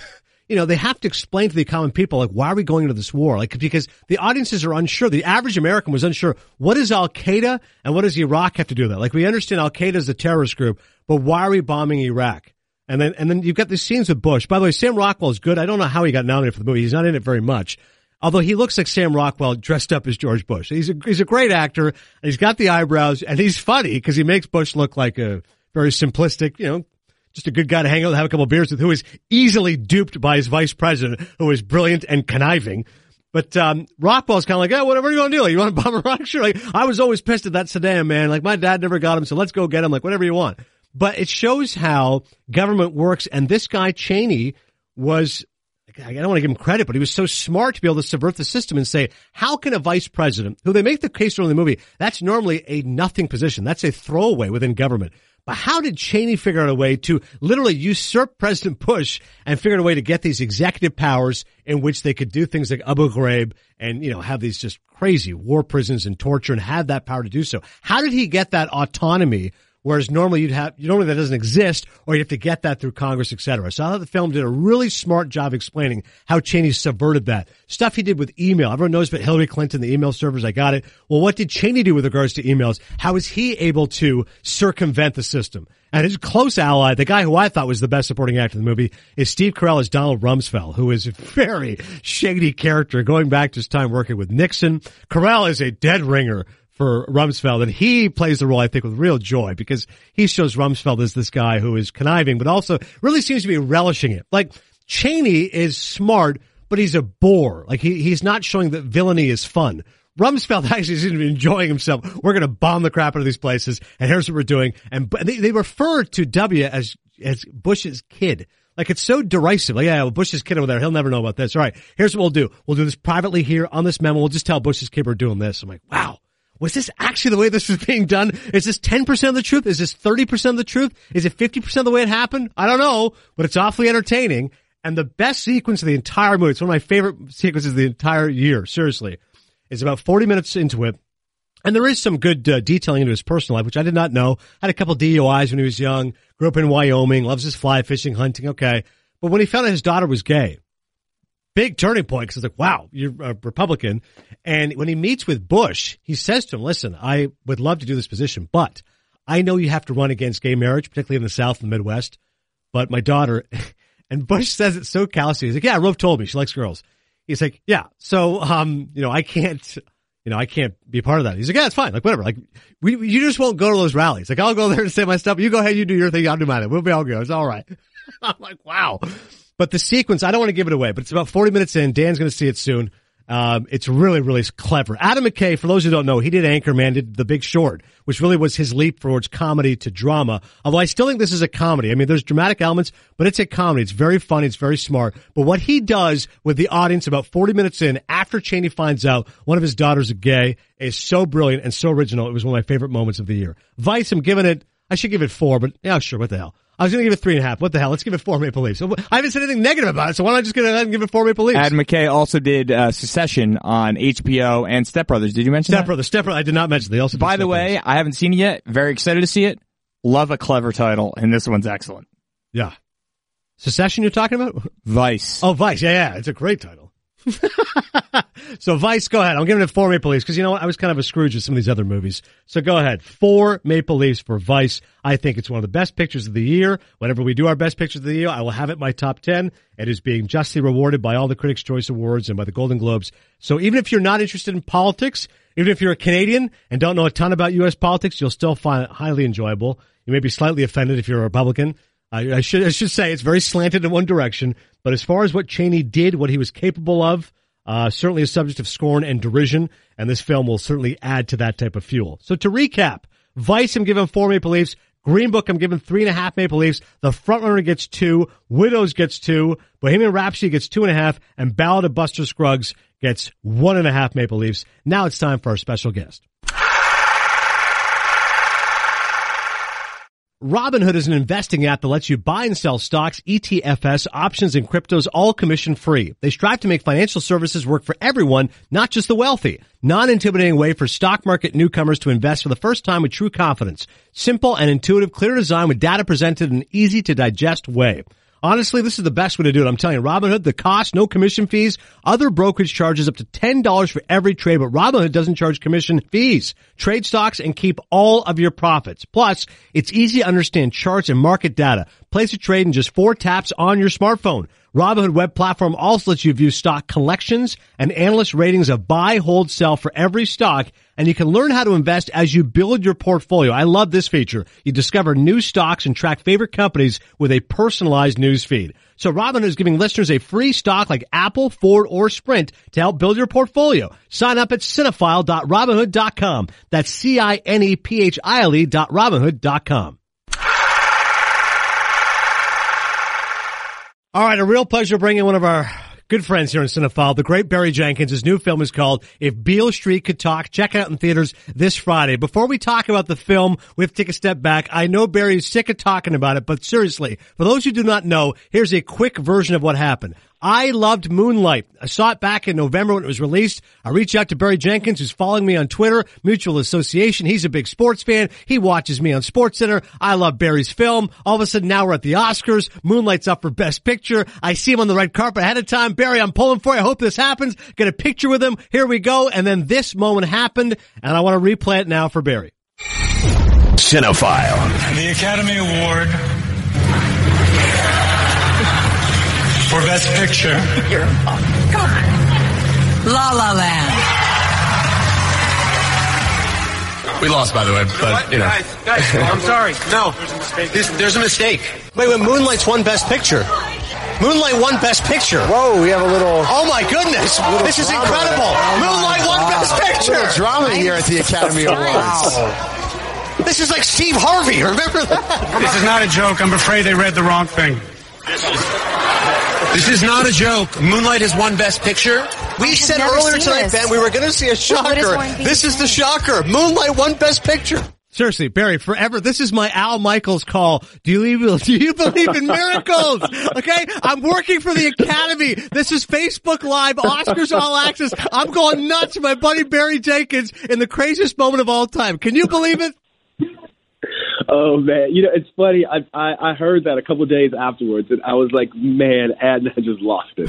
they have to explain to the common people, like, why are we going into this war? Like, because the audiences are unsure. The average American was unsure. What does Al-Qaeda and what does Iraq have to do with that? Like, we understand Al-Qaeda is a terrorist group, but why are we bombing Iraq? And then you've got these scenes with Bush. By the way, Sam Rockwell is good. I don't know how he got nominated for the movie. He's not in it very much. Although he looks like Sam Rockwell dressed up as George Bush. He's a great actor, and he's got the eyebrows, and he's funny because he makes Bush look like a very simplistic, just a good guy to hang out with, have a couple of beers with, who is easily duped by his vice president, who is brilliant and conniving. But Rockwell's kind of like, oh, whatever you want to do. Like, you want to bomb Iraq? Sure. Like, I was always pissed at that Saddam, man. Like, my dad never got him, so let's go get him. Like, whatever you want. But it shows how government works, and this guy, Cheney, was... I don't want to give him credit, but he was so smart to be able to subvert the system and say, how can a vice president, who they make the case early in the movie, that's normally a nothing position. That's a throwaway within government. But how did Cheney figure out a way to literally usurp President Bush and figure out a way to get these executive powers in which they could do things like Abu Ghraib and, have these just crazy war prisons and torture and have that power to do so? How did he get that autonomy? Whereas normally normally that doesn't exist, or you have to get that through Congress, et cetera. So I thought the film did a really smart job explaining how Cheney subverted that. Stuff he did with email. Everyone knows about Hillary Clinton, the email servers. I got it. Well, what did Cheney do with regards to emails? How is he able to circumvent the system? And his close ally, the guy who I thought was the best supporting actor in the movie, is Steve Carell as Donald Rumsfeld, who is a very shady character going back to his time working with Nixon. Carell is a dead ringer for Rumsfeld, and he plays the role, I think, with real joy, because he shows Rumsfeld as this guy who is conniving, but also really seems to be relishing it. Like, Cheney is smart, but he's a bore. Like, he's not showing that villainy is fun. Rumsfeld actually seems to be enjoying himself. We're going to bomb the crap out of these places, and here's what we're doing. And they refer to W as Bush's kid. Like, it's so derisive. Like, yeah, well, Bush's kid over there, he'll never know about this. All right, here's what we'll do. We'll do this privately here on this memo. We'll just tell Bush's kid we're doing this. I'm like, wow. Was this actually the way this was being done? Is this 10% of the truth? Is this 30% of the truth? Is it 50% of the way it happened? I don't know, but it's awfully entertaining. And the best sequence of the entire movie, it's one of my favorite sequences of the entire year, seriously, is about 40 minutes into it. And there is some good detailing into his personal life, which I did not know. Had a couple DUIs when he was young, grew up in Wyoming, loves his fly fishing, hunting, okay. But when he found out his daughter was gay, big turning point, because it's like, wow, you're a Republican. And when he meets with Bush, he says to him, listen, I would love to do this position, but I know you have to run against gay marriage, particularly in the South and the Midwest. But my daughter, and Bush says it so callously. He's like, yeah, Rove told me she likes girls. He's like, yeah, so, I can't be a part of that. He's like, yeah, it's fine. Like, whatever. Like, you just won't go to those rallies. Like, I'll go there and say my stuff. You go ahead, you do your thing. I'll do mine. We'll be all good. It's all right. I'm like, wow. But the sequence, I don't want to give it away, but it's about 40 minutes in. Dan's going to see it soon. It's really, really clever. Adam McKay, for those who don't know, he did Anchorman, did The Big Short, which really was his leap towards comedy to drama. Although I still think this is a comedy. I mean, there's dramatic elements, but it's a comedy. It's very funny. It's very smart. But what he does with the audience about 40 minutes in, after Cheney finds out one of his daughters is gay, is so brilliant and so original. It was one of my favorite moments of the year. Vice, I should give it 4, but yeah, sure, what the hell. I was going to give it 3.5. What the hell? Let's give it 4 Maple Leafs. So I haven't said anything negative about it, so why don't I just go ahead and give it 4 Maple Leafs? Adam McKay also did Succession on HBO and Step Brothers. Did you mention Step Brothers? I did not mention. They also did By the way, I haven't seen it yet. Very excited to see it. Love a clever title, and this one's excellent. Yeah. Succession you're talking about? Vice. Oh, Vice. Yeah. It's a great title. So Vice, go ahead. I'm giving it 4 Maple Leafs because, you know what? I was kind of a Scrooge with some of these other movies. So go ahead. 4 Maple Leafs for Vice. I think it's one of the best pictures of the year. Whenever we do our best pictures of the year, I will have it in my top 10. It is being justly rewarded by all the Critics' Choice Awards and by the Golden Globes. So even if you're not interested in politics, even if you're a Canadian and don't know a ton about U.S. politics, you'll still find it highly enjoyable. You may be slightly offended if you're a Republican. I should say it's very slanted in one direction. But as far as what Cheney did, what he was capable of, certainly a subject of scorn and derision, and this film will certainly add to that type of fuel. So to recap, Vice, I'm giving 4 Maple Leafs. Green Book, I'm giving 3.5 Maple Leafs. The Frontrunner gets 2. Widows gets 2. Bohemian Rhapsody gets 2.5. And Ballad of Buster Scruggs gets 1.5 Maple Leafs. Now it's time for our special guest. Robinhood is an investing app that lets you buy and sell stocks, ETFs, options, and cryptos, all commission-free. They strive to make financial services work for everyone, not just the wealthy. Non-intimidating way for stock market newcomers to invest for the first time with true confidence. Simple and intuitive, clear design with data presented in an easy-to-digest way. Honestly, this is the best way to do it. I'm telling you, Robinhood, the cost, no commission fees. Other brokerage charges up to $10 for every trade, but Robinhood doesn't charge commission fees. Trade stocks and keep all of your profits. Plus, it's easy to understand charts and market data. Place a trade in just 4 taps on your smartphone. Robinhood web platform also lets you view stock collections and analyst ratings of buy, hold, sell for every stock, and you can learn how to invest as you build your portfolio. I love this feature. You discover new stocks and track favorite companies with a personalized news feed. So Robinhood is giving listeners a free stock like Apple, Ford, or Sprint to help build your portfolio. Sign up at cinephile.robinhood.com. That's cinephile.robinhood.com. All right, a real pleasure bringing one of our good friends here in Cinephile, the great Barry Jenkins. His new film is called If Beale Street Could Talk. Check it out in theaters this Friday. Before we talk about the film, we have to take a step back. I know Barry's sick of talking about it, but seriously, for those who do not know, here's a quick version of what happened. I loved Moonlight. I saw it back in November when it was released. I reached out to Barry Jenkins, who's following me on Twitter, mutual association. He's a big sports fan. He watches me on SportsCenter. I love Barry's film. All of a sudden, now we're at the Oscars. Moonlight's up for Best Picture. I see him on the red carpet ahead of time. Barry, I'm pulling for you. I hope this happens. Get a picture with him. Here we go. And then this moment happened, and I want to replay it now for Barry. Cinephile. The Academy Award for Best Picture. Come on. La La Land. We lost, by the way, but, you know. Guys, I'm sorry. No, there's a mistake. Wait, Moonlight's won Best Picture. Moonlight won Best Picture. Whoa, we have a little... Oh, my goodness. This is incredible. Moonlight won Best Picture. A little drama here at the Academy Awards. Wow. This is like Steve Harvey. Remember that? This is not a joke. I'm afraid they read the wrong thing. This is not a joke. Moonlight has won Best Picture. We said earlier tonight, Ben, we were going to see a shocker. This is the shocker. Moonlight won Best Picture. Seriously, Barry, forever, this is my Al Michaels call. Do you believe in miracles? Okay? I'm working for the Academy. This is Facebook Live, Oscars All Access. I'm going nuts for my buddy Barry Jenkins in the craziest moment of all time. Can you believe it? Oh man, you know, it's funny. I heard that a couple of days afterwards, and I was like, man, Adnan just lost it.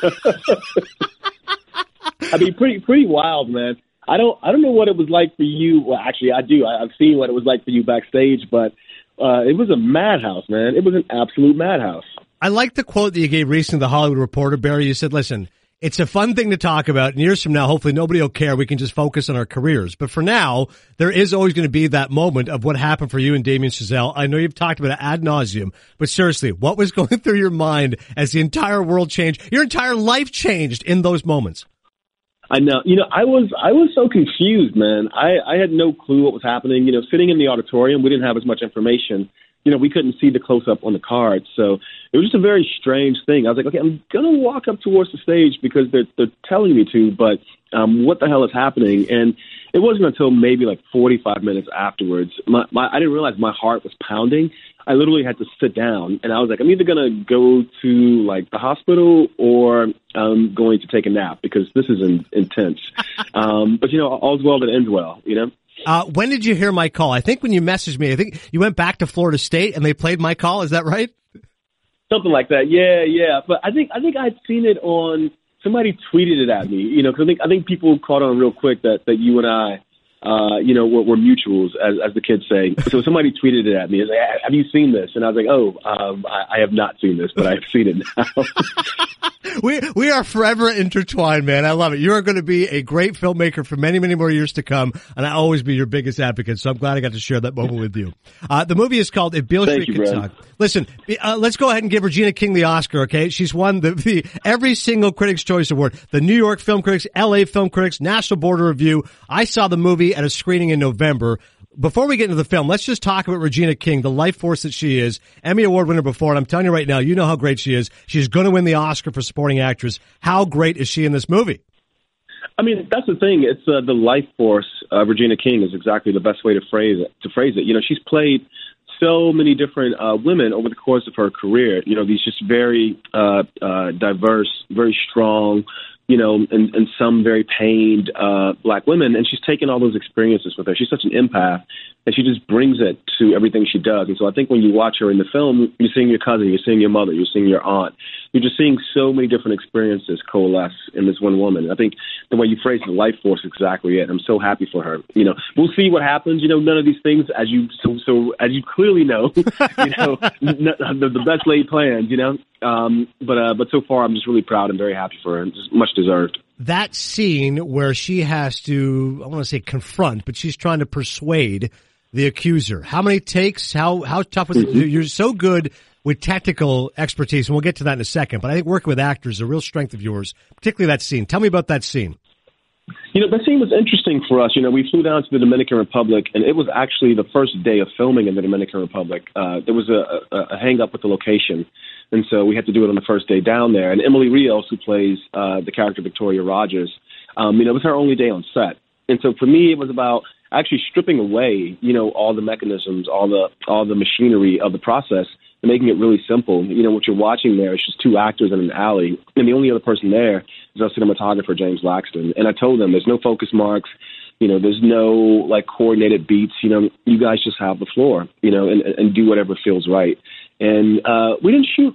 I mean, pretty wild, man. I don't know what it was like for you. Well, actually, I do. I've seen what it was like for you backstage, but it was a madhouse, man. It was an absolute madhouse. I like the quote that you gave recently to The Hollywood Reporter, Barry. You said, listen, it's a fun thing to talk about, and years from now, hopefully nobody will care. We can just focus on our careers. But for now, there is always going to be that moment of what happened for you and Damien Chazelle. I know you've talked about it ad nauseum, but seriously, what was going through your mind as the entire world changed? Your entire life changed in those moments. I know. You know, I was so confused, man. I had no clue what was happening. You know, sitting in the auditorium, we didn't have as much information. You know, we couldn't see the close-up on the card. So it was just a very strange thing. I was like, okay, I'm going to walk up towards the stage because they're telling me to, but what the hell is happening? And it wasn't until maybe like 45 minutes afterwards. I didn't realize my heart was pounding. I literally had to sit down, and I was like, I'm either going to go to like the hospital or I'm going to take a nap because this is intense. But, you know, all's well that ends well, you know? When did you hear my call? I think when you messaged me, I think you went back to Florida State and they played my call. Is that right? Something like that. Yeah. But I think I'd seen it on, somebody tweeted it at me, you know, because I think people caught on real quick that you and I, you know, we're mutuals, as the kids say. So somebody tweeted it at me. Like, have you seen this? And I was like, I have not seen this, but I've seen it now. We are forever intertwined, man. I love it. You are going to be a great filmmaker for many, many more years to come, and I'll always be your biggest advocate, so I'm glad I got to share that moment with you. The movie is called If Beale Street Could Talk. Listen, let's go ahead and give Regina King the Oscar, okay? She's won the every single Critics' Choice Award. The New York Film Critics, LA Film Critics, National Board of Review. I saw the movie at a screening in November. Before we get into the film, let's just talk about Regina King, the life force that she is. Emmy Award winner before, and I'm telling you right now, you know how great she is. She's going to win the Oscar for supporting actress. How great is she in this movie? I mean, that's the thing. It's the life force. Regina King is exactly the best way to phrase it. You know, she's played so many different women over the course of her career. You know, these just very diverse, very strong, you know, and some very pained black women. And she's taken all those experiences with her. She's such an empath, and she just brings it to everything she does. And so I think when you watch her in the film, you're seeing your cousin, you're seeing your mother, you're seeing your aunt. You're just seeing so many different experiences coalesce in this one woman. I think the way you phrase the life force is exactly it. I'm so happy for her. You know, we'll see what happens. You know, none of these things, as you as you clearly know, you know, the best laid plans. You know, but so far I'm just really proud and very happy for her. And just much deserved. That scene where she has to, I want to say confront, but she's trying to persuade the accuser. How many takes? How tough was it? You're so good with technical expertise, and we'll get to that in a second. But I think working with actors is a real strength of yours, particularly that scene. Tell me about that scene. You know, that scene was interesting for us. You know, we flew down to the Dominican Republic, and it was actually the first day of filming in the Dominican Republic. There was a hang-up with the location, and so we had to do it on the first day down there. And Emily Rios, who plays the character Victoria Rogers, you know, it was her only day on set. And so for me, it was about actually stripping away, you know, all the mechanisms, all the machinery of the process, and making it really simple. You know, what you're watching there is just two actors in an alley, and the only other person there is our cinematographer, James Laxton. And I told them there's no focus marks, you know, there's no like coordinated beats. You know, you guys just have the floor, you know, and do whatever feels right. And we didn't shoot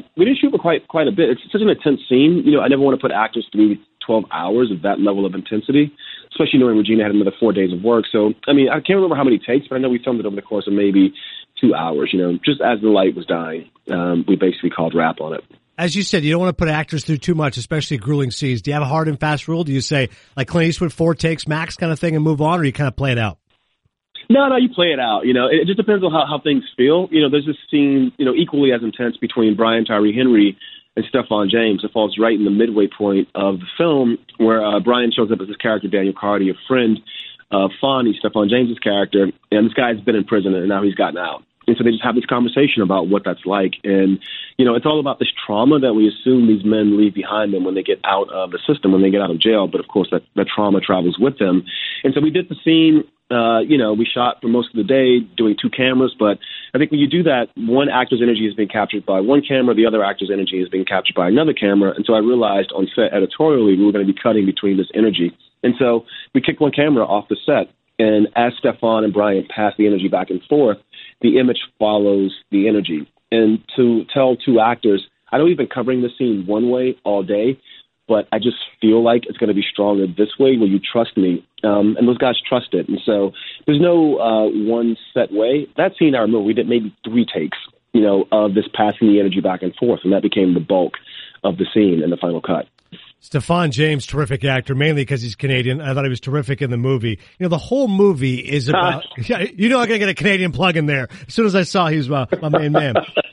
for quite a bit. It's such an intense scene. You know, I never want to put actors through 12 hours of that level of intensity, especially knowing Regina had another 4 days of work. So, I mean, I can't remember how many takes, but I know we filmed it over the course of maybe 2 hours. You know, just as the light was dying, we basically called wrap on it. As you said, you don't want to put actors through too much, especially grueling scenes. Do you have a hard and fast rule? Do you say, like Clint Eastwood, 4 takes max kind of thing and move on, or you kind of play it out? No, you play it out. You know, it just depends on how things feel. You know, there's this scene, you know, equally as intense between Brian Tyree Henry and Stephan James. It falls right in the midway point of the film where Brian shows up as his character, Daniel Carty, a friend of Fonnie, Stephan James' character, and this guy's been in prison and now he's gotten out. And so they just have this conversation about what that's like. And, you know, it's all about this trauma that we assume these men leave behind them when they get out of the system, when they get out of jail. But, of course, that trauma travels with them. And so we did the scene. You know, we shot for most of the day doing 2 cameras. But I think when you do that, one actor's energy is being captured by one camera. The other actor's energy is being captured by another camera. And so I realized on set editorially we were going to be cutting between this energy. And so we kicked one camera off the set. And as Stephan and Brian pass the energy back and forth, the image follows the energy. And to tell 2 actors, I know we've been covering the scene one way all day, but I just feel like it's going to be stronger this way. Will you trust me? And those guys trust it. And so there's no one set way. That scene, I remember we did maybe 3 takes, you know, of this passing the energy back and forth. And that became the bulk of the scene in the final cut. Stephan James, terrific actor, mainly because he's Canadian. I thought he was terrific in the movie. You know, the whole movie is about, you know, I'm going to get a Canadian plug in there. As soon as I saw he was my main man.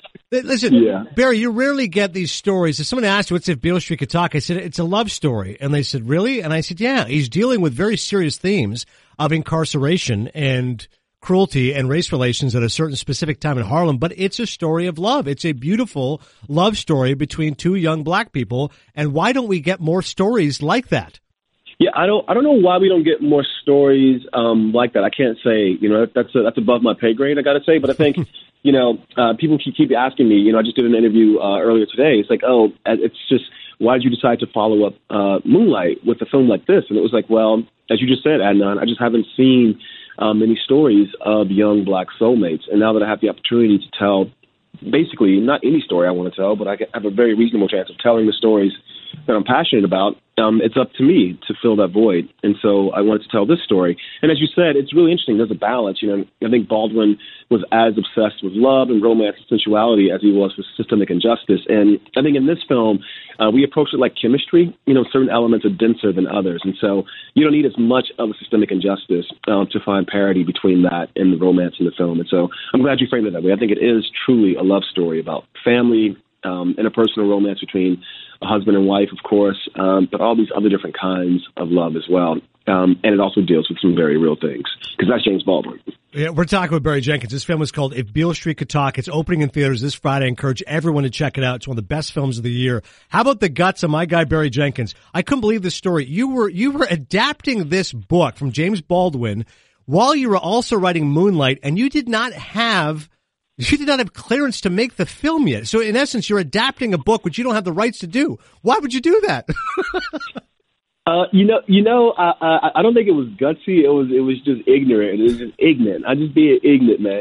Listen, Barry, you rarely get these stories. If someone asked you, what's If Beale Street Could Talk? I said, it's a love story. And they said, really? And I said, yeah, he's dealing with very serious themes of incarceration and cruelty and race relations at a certain specific time in Harlem, but it's a story of love. It's a beautiful love story between 2 young black people. And why don't we get more stories like that? Yeah, I don't know why we don't get more stories like that. I can't say, you know, that's above my pay grade, I got to say. But I think, you know, people keep asking me, you know, I just did an interview earlier today. It's like, oh, it's just, why did you decide to follow up Moonlight with a film like this? And it was like, well, as you just said, Adnan, I just haven't seen many stories of young black soulmates. And now that I have the opportunity to tell basically not any story I want to tell, but I have a very reasonable chance of telling the stories that I'm passionate about, it's up to me to fill that void. And so I wanted to tell this story. And as you said, it's really interesting. There's a balance. You know, I think Baldwin was as obsessed with love and romance and sensuality as he was with systemic injustice. And I think in this film, we approach it like chemistry. You know, certain elements are denser than others. And so you don't need as much of a systemic injustice to find parity between that and the romance in the film. And so I'm glad you framed it that way. I think it is truly a love story about family, interpersonal romance between a husband and wife, of course, but all these other different kinds of love as well. And it also deals with some very real things, because that's James Baldwin. Yeah, we're talking with Barry Jenkins. This film is called If Beale Street Could Talk. It's opening in theaters this Friday. I encourage everyone to check it out. It's one of the best films of the year. How about the guts of my guy, Barry Jenkins? I couldn't believe this story. You were adapting this book from James Baldwin, while you were also writing Moonlight, and you did not have clearance to make the film yet. So in essence, you're adapting a book which you don't have the rights to do. Why would you do that? I don't think it was gutsy. It was just ignorant. It was just ignorant. I just being ignorant, man.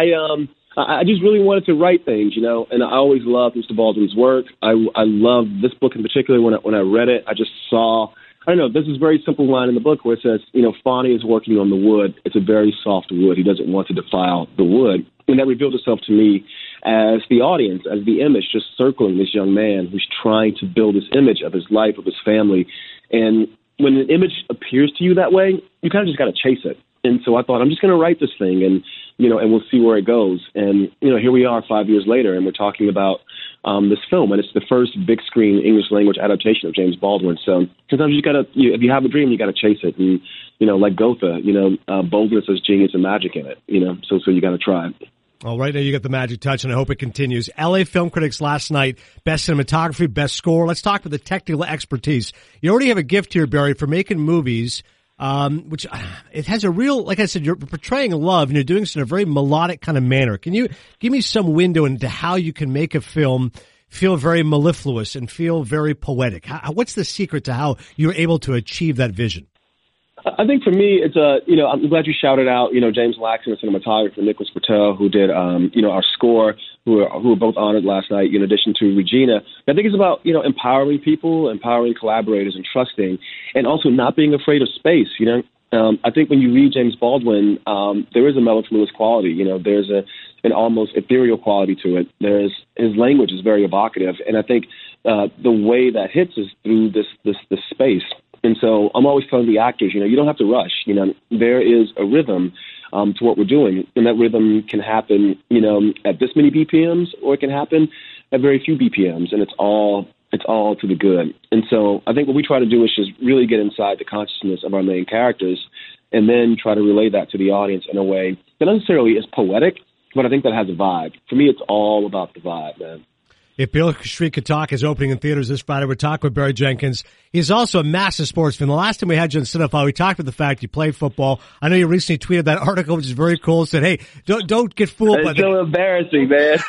I just really wanted to write things, and I always loved Mr. Baldwin's work. I loved this book in particular. When I read it, I just saw, I don't know, there's this very simple line in the book where it says, Fonny is working on the wood. It's a very soft wood. He doesn't want to defile the wood. And that revealed itself to me as the audience, as the image, just circling this young man who's trying to build this image of his life, of his family. And when an image appears to you that way, you kind of just got to chase it. And so I thought, I'm just going to write this thing and we'll see where it goes. And, here we are 5 years later, and we're talking about this film, and it's the first big screen English language adaptation of James Baldwin. So sometimes you got to, if you have a dream, you got to chase it. And, like Goethe, boldness has genius and magic in it, so you got to try it. Well, right now you got the magic touch, and I hope it continues. LA Film Critics last night, best cinematography, best score. Let's talk about the technical expertise. You already have a gift here, Barry, for making movies, which it has a real, like I said, you're portraying love, and you're doing this in a very melodic kind of manner. Can you give me some window into how you can make a film feel very mellifluous and feel very poetic? What's the secret to how you're able to achieve that vision? I think for me, it's I'm glad you shouted out, James Laxton, the cinematographer, Nicholas Patel, who did, our score, who were both honored last night, in addition to Regina. I think it's about, empowering people, empowering collaborators, and trusting, and also not being afraid of space. I think when you read James Baldwin, there is a mellifluous quality. There's an almost ethereal quality to it. His language is very evocative, and I think the way that hits is through this space. And so I'm always telling the actors, you don't have to rush. There is a rhythm to what we're doing, and that rhythm can happen, at this many BPMs, or it can happen at very few BPMs, and it's all to the good. And so I think what we try to do is just really get inside the consciousness of our main characters, and then try to relay that to the audience in a way that not necessarily is poetic, but I think that has a vibe. For me, it's all about the vibe, man. If Beale Street Could Talk is opening in theaters this Friday, we're talking with Barry Jenkins. He's also a massive sports fan. The last time we had you on Cinephile, we talked about the fact you play football. I know you recently tweeted that article, which is very cool. Said, "Hey, don't get fooled by the." It's so embarrassing, man.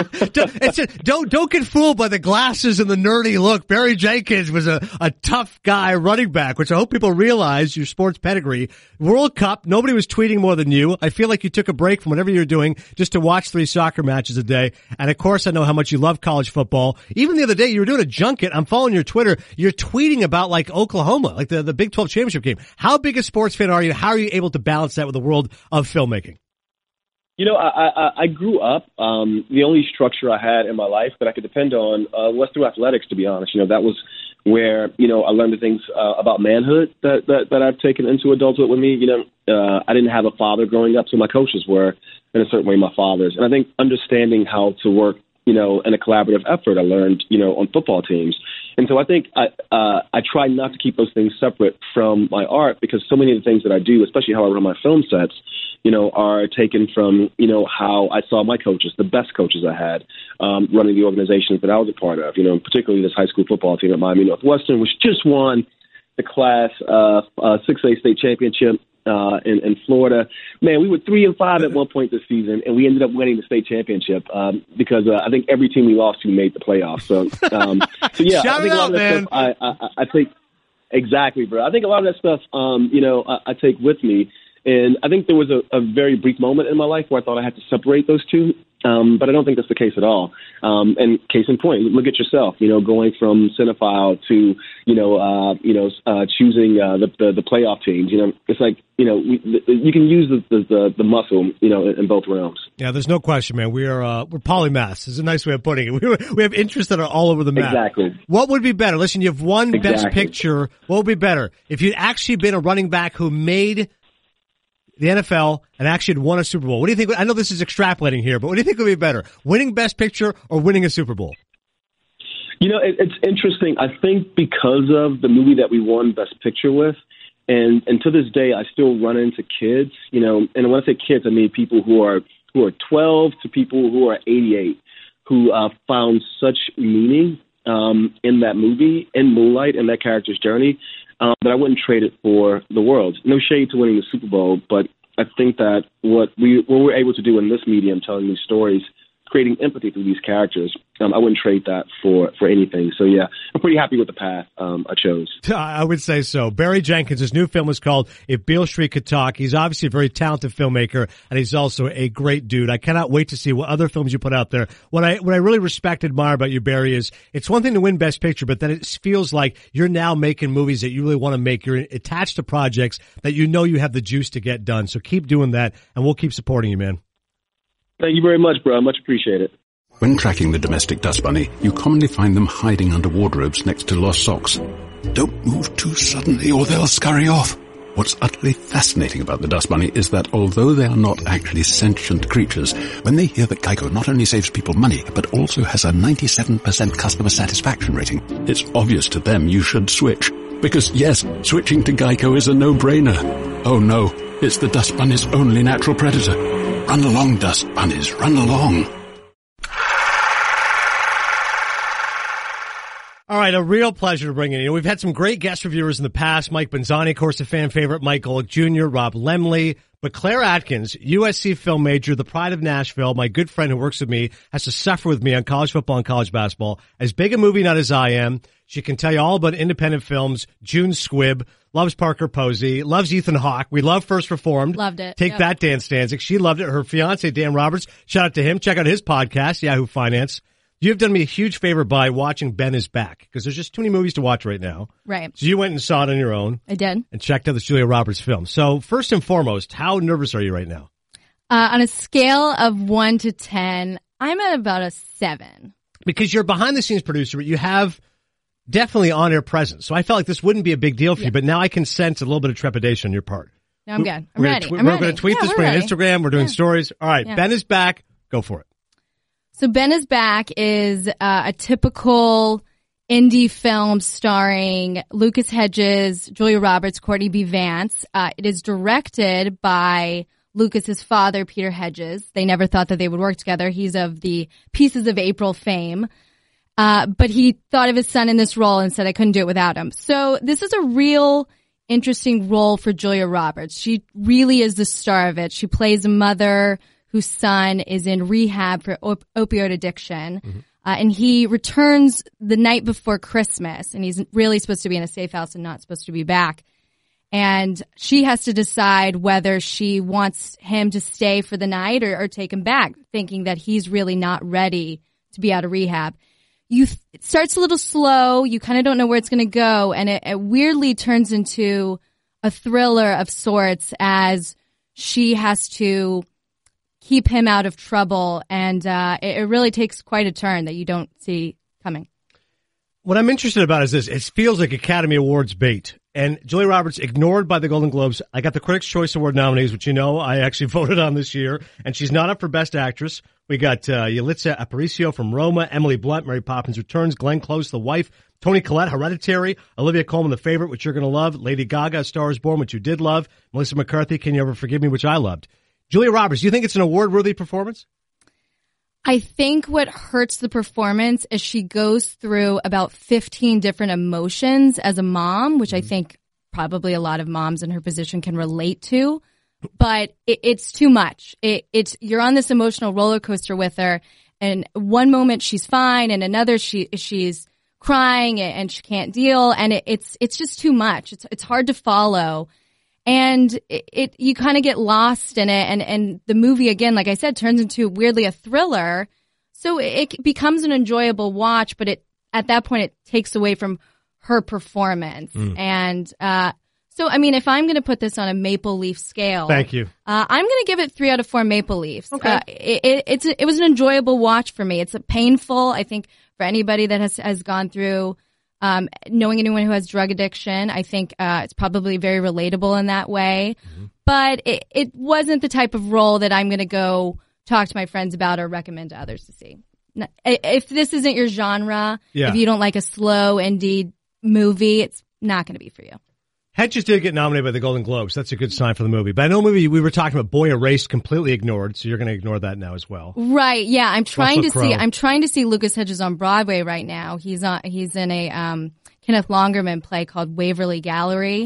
don't get fooled by the glasses and the nerdy look. Barry Jenkins was a tough guy running back, which I hope people realize your sports pedigree. World Cup, nobody was tweeting more than you. I feel like you took a break from whatever you're doing just to watch 3 soccer matches a day. And of course, I know how much you love college football. Even the other day, you were doing a junket. I'm following your Twitter. You're tweeting about like Oklahoma, like the Big 12 championship game. How big a sports fan are you? How are you able to balance that with the world of filmmaking? I grew up, the only structure I had in my life that I could depend on was through athletics, to be honest. That was where, I learned the things about manhood that I've taken into adulthood with me. I didn't have a father growing up, so my coaches were, in a certain way, my fathers. And I think understanding how to work, in a collaborative effort, I learned, on football teams. And so I think I try not to keep those things separate from my art, because so many of the things that I do, especially how I run my film sets, are taken from, how I saw my coaches, the best coaches I had, running the organizations that I was a part of, particularly this high school football team at Miami Northwestern, which just won the Class 6A state championship in Florida. Man, we were 3-5 at one point this season, and we ended up winning the state championship because I think every team we lost to made the playoffs. So yeah, Shout I think a lot of that stuff I take exactly, bro. I think a lot of that stuff, I take with me. And I think there was a very brief moment in my life where I thought I had to separate those two, but I don't think that's the case at all. And case in point, look at yourself. Going from Cinephile to choosing the playoff teams. It's like you can use the muscle in both realms. Yeah, there's no question, man. We're polymaths. Is a nice way of putting it. We have interests that are all over the map. Exactly. What would be better? Listen, you've won Best Picture. What would be better if you'd actually been a running back who made the NFL and actually had won a Super Bowl? What do you think? I know this is extrapolating here, but what do you think would be better? Winning Best Picture or winning a Super Bowl? It's interesting. I think because of the movie that we won Best Picture with, and to this day, I still run into kids, and when I say kids, I mean people who are 12 to people who are 88, who found such meaning in that movie, in Moonlight, in that character's journey, that I wouldn't trade it for the world. No shade to winning the Super Bowl, but I think that what we're able to do in this medium, telling these stories, creating empathy through these characters, I wouldn't trade that for anything. So yeah, I'm pretty happy with the path I chose. I would say so. Barry Jenkins, his new film is called If Beale Street Could Talk. He's obviously a very talented filmmaker, and he's also a great dude. I cannot wait to see what other films you put out there. What I really respect and admire about you, Barry, is it's one thing to win Best Picture, but then it feels like you're now making movies that you really want to make. You're attached to projects that you know you have the juice to get done. So keep doing that, and we'll keep supporting you, man. Thank you very much, bro. Much appreciated. When tracking the domestic dust bunny, you commonly find them hiding under wardrobes next to lost socks. Don't move too suddenly or they'll scurry off. What's utterly fascinating about the dust bunny is that although they are not actually sentient creatures, when they hear that Geico not only saves people money, but also has a 97% customer satisfaction rating, it's obvious to them you should switch. Because yes, switching to Geico is a no-brainer. Oh no, it's the dust bunny's only natural predator. Run along, dust bunnies, run along. All right, a real pleasure to bring in. We've had some great guest reviewers in the past. Mike Benzani, of course, a fan favorite. Mike Golick Jr., Rob Lemley. But Claire Atkins, USC film major, the pride of Nashville, my good friend who works with me, has to suffer with me on college football and college basketball. As big a movie nut as I am, she can tell you all about independent films. June Squibb, loves Parker Posey, loves Ethan Hawke. We love First Reformed. Loved it. Take that, Dan Stanzik. She loved it. Her fiance, Dan Roberts, shout out to him. Check out his podcast, Yahoo Finance. You've done me a huge favor by watching Ben is Back, because there's just too many movies to watch right now. Right. So you went and saw it on your own. I did. And checked out the Julia Roberts film. So first and foremost, how nervous are you right now? On a scale of 1 to 10, I'm at about a 7. Because you're behind the scenes producer, but you have definitely on-air presence. So I felt like this wouldn't be a big deal for you, but now I can sense a little bit of trepidation on your part. No, I'm good. I'm ready. We're going to tweet this, bring on Instagram. We're doing stories. All right, Ben is Back. Go for it. So Ben is Back is a typical indie film starring Lucas Hedges, Julia Roberts, Courtney B. Vance. It is directed by Lucas's father, Peter Hedges. They never thought that they would work together. He's of the Pieces of April fame. But he thought of his son in this role and said, I couldn't do it without him. So this is a real interesting role for Julia Roberts. She really is the star of it. She plays a mother whose son is in rehab for opioid addiction. Mm-hmm. And he returns the night before Christmas, and he's really supposed to be in a safe house and not supposed to be back. And she has to decide whether she wants him to stay for the night or take him back, thinking that he's really not ready to be out of rehab. It starts a little slow. You kind of don't know where it's going to go. And it weirdly turns into a thriller of sorts as she has to keep him out of trouble, and it really takes quite a turn that you don't see coming. What I'm interested about is this. It feels like Academy Awards bait. And Julia Roberts ignored by the Golden Globes. I got the Critics' Choice Award nominees, which I actually voted on this year, and she's not up for Best Actress. We got Yalitza Aparicio from Roma, Emily Blunt, Mary Poppins Returns, Glenn Close, The Wife, Toni Collette, Hereditary, Olivia Colman, The Favorite, which you're going to love, Lady Gaga, Star is Born, which you did love, Melissa McCarthy, Can You Ever Forgive Me, which I loved. Julia Roberts, do you think it's an award-worthy performance? I think what hurts the performance is she goes through about 15 different emotions as a mom, which I think probably a lot of moms in her position can relate to. But it's too much. You're on this emotional roller coaster with her, and one moment she's fine, and another she's crying and she can't deal, and it's just too much. It's hard to follow. And you kind of get lost in it, and the movie, again, like I said, turns into weirdly a thriller. So it becomes an enjoyable watch, but at that point it takes away from her performance. And so, I mean, if I'm going to put this on a Maple Leaf scale, thank you. I'm going to give it 3 out of 4 Maple Leafs. Okay. It was an enjoyable watch for me. It's painful, I think, for anybody that has gone through. Knowing anyone who has drug addiction, I think it's probably very relatable in that way. Mm-hmm. But it wasn't the type of role that I'm going to go talk to my friends about or recommend to others to see. If this isn't your genre, if you don't like a slow indie movie, it's not going to be for you. Hedges did get nominated by the Golden Globes. That's a good sign for the movie. But I know movie we were talking about Boy Erased, completely ignored, so you're going to ignore that now as well. Right? Yeah, I'm trying to see Lucas Hedges on Broadway right now. He's in a Kenneth Longerman play called Waverly Gallery.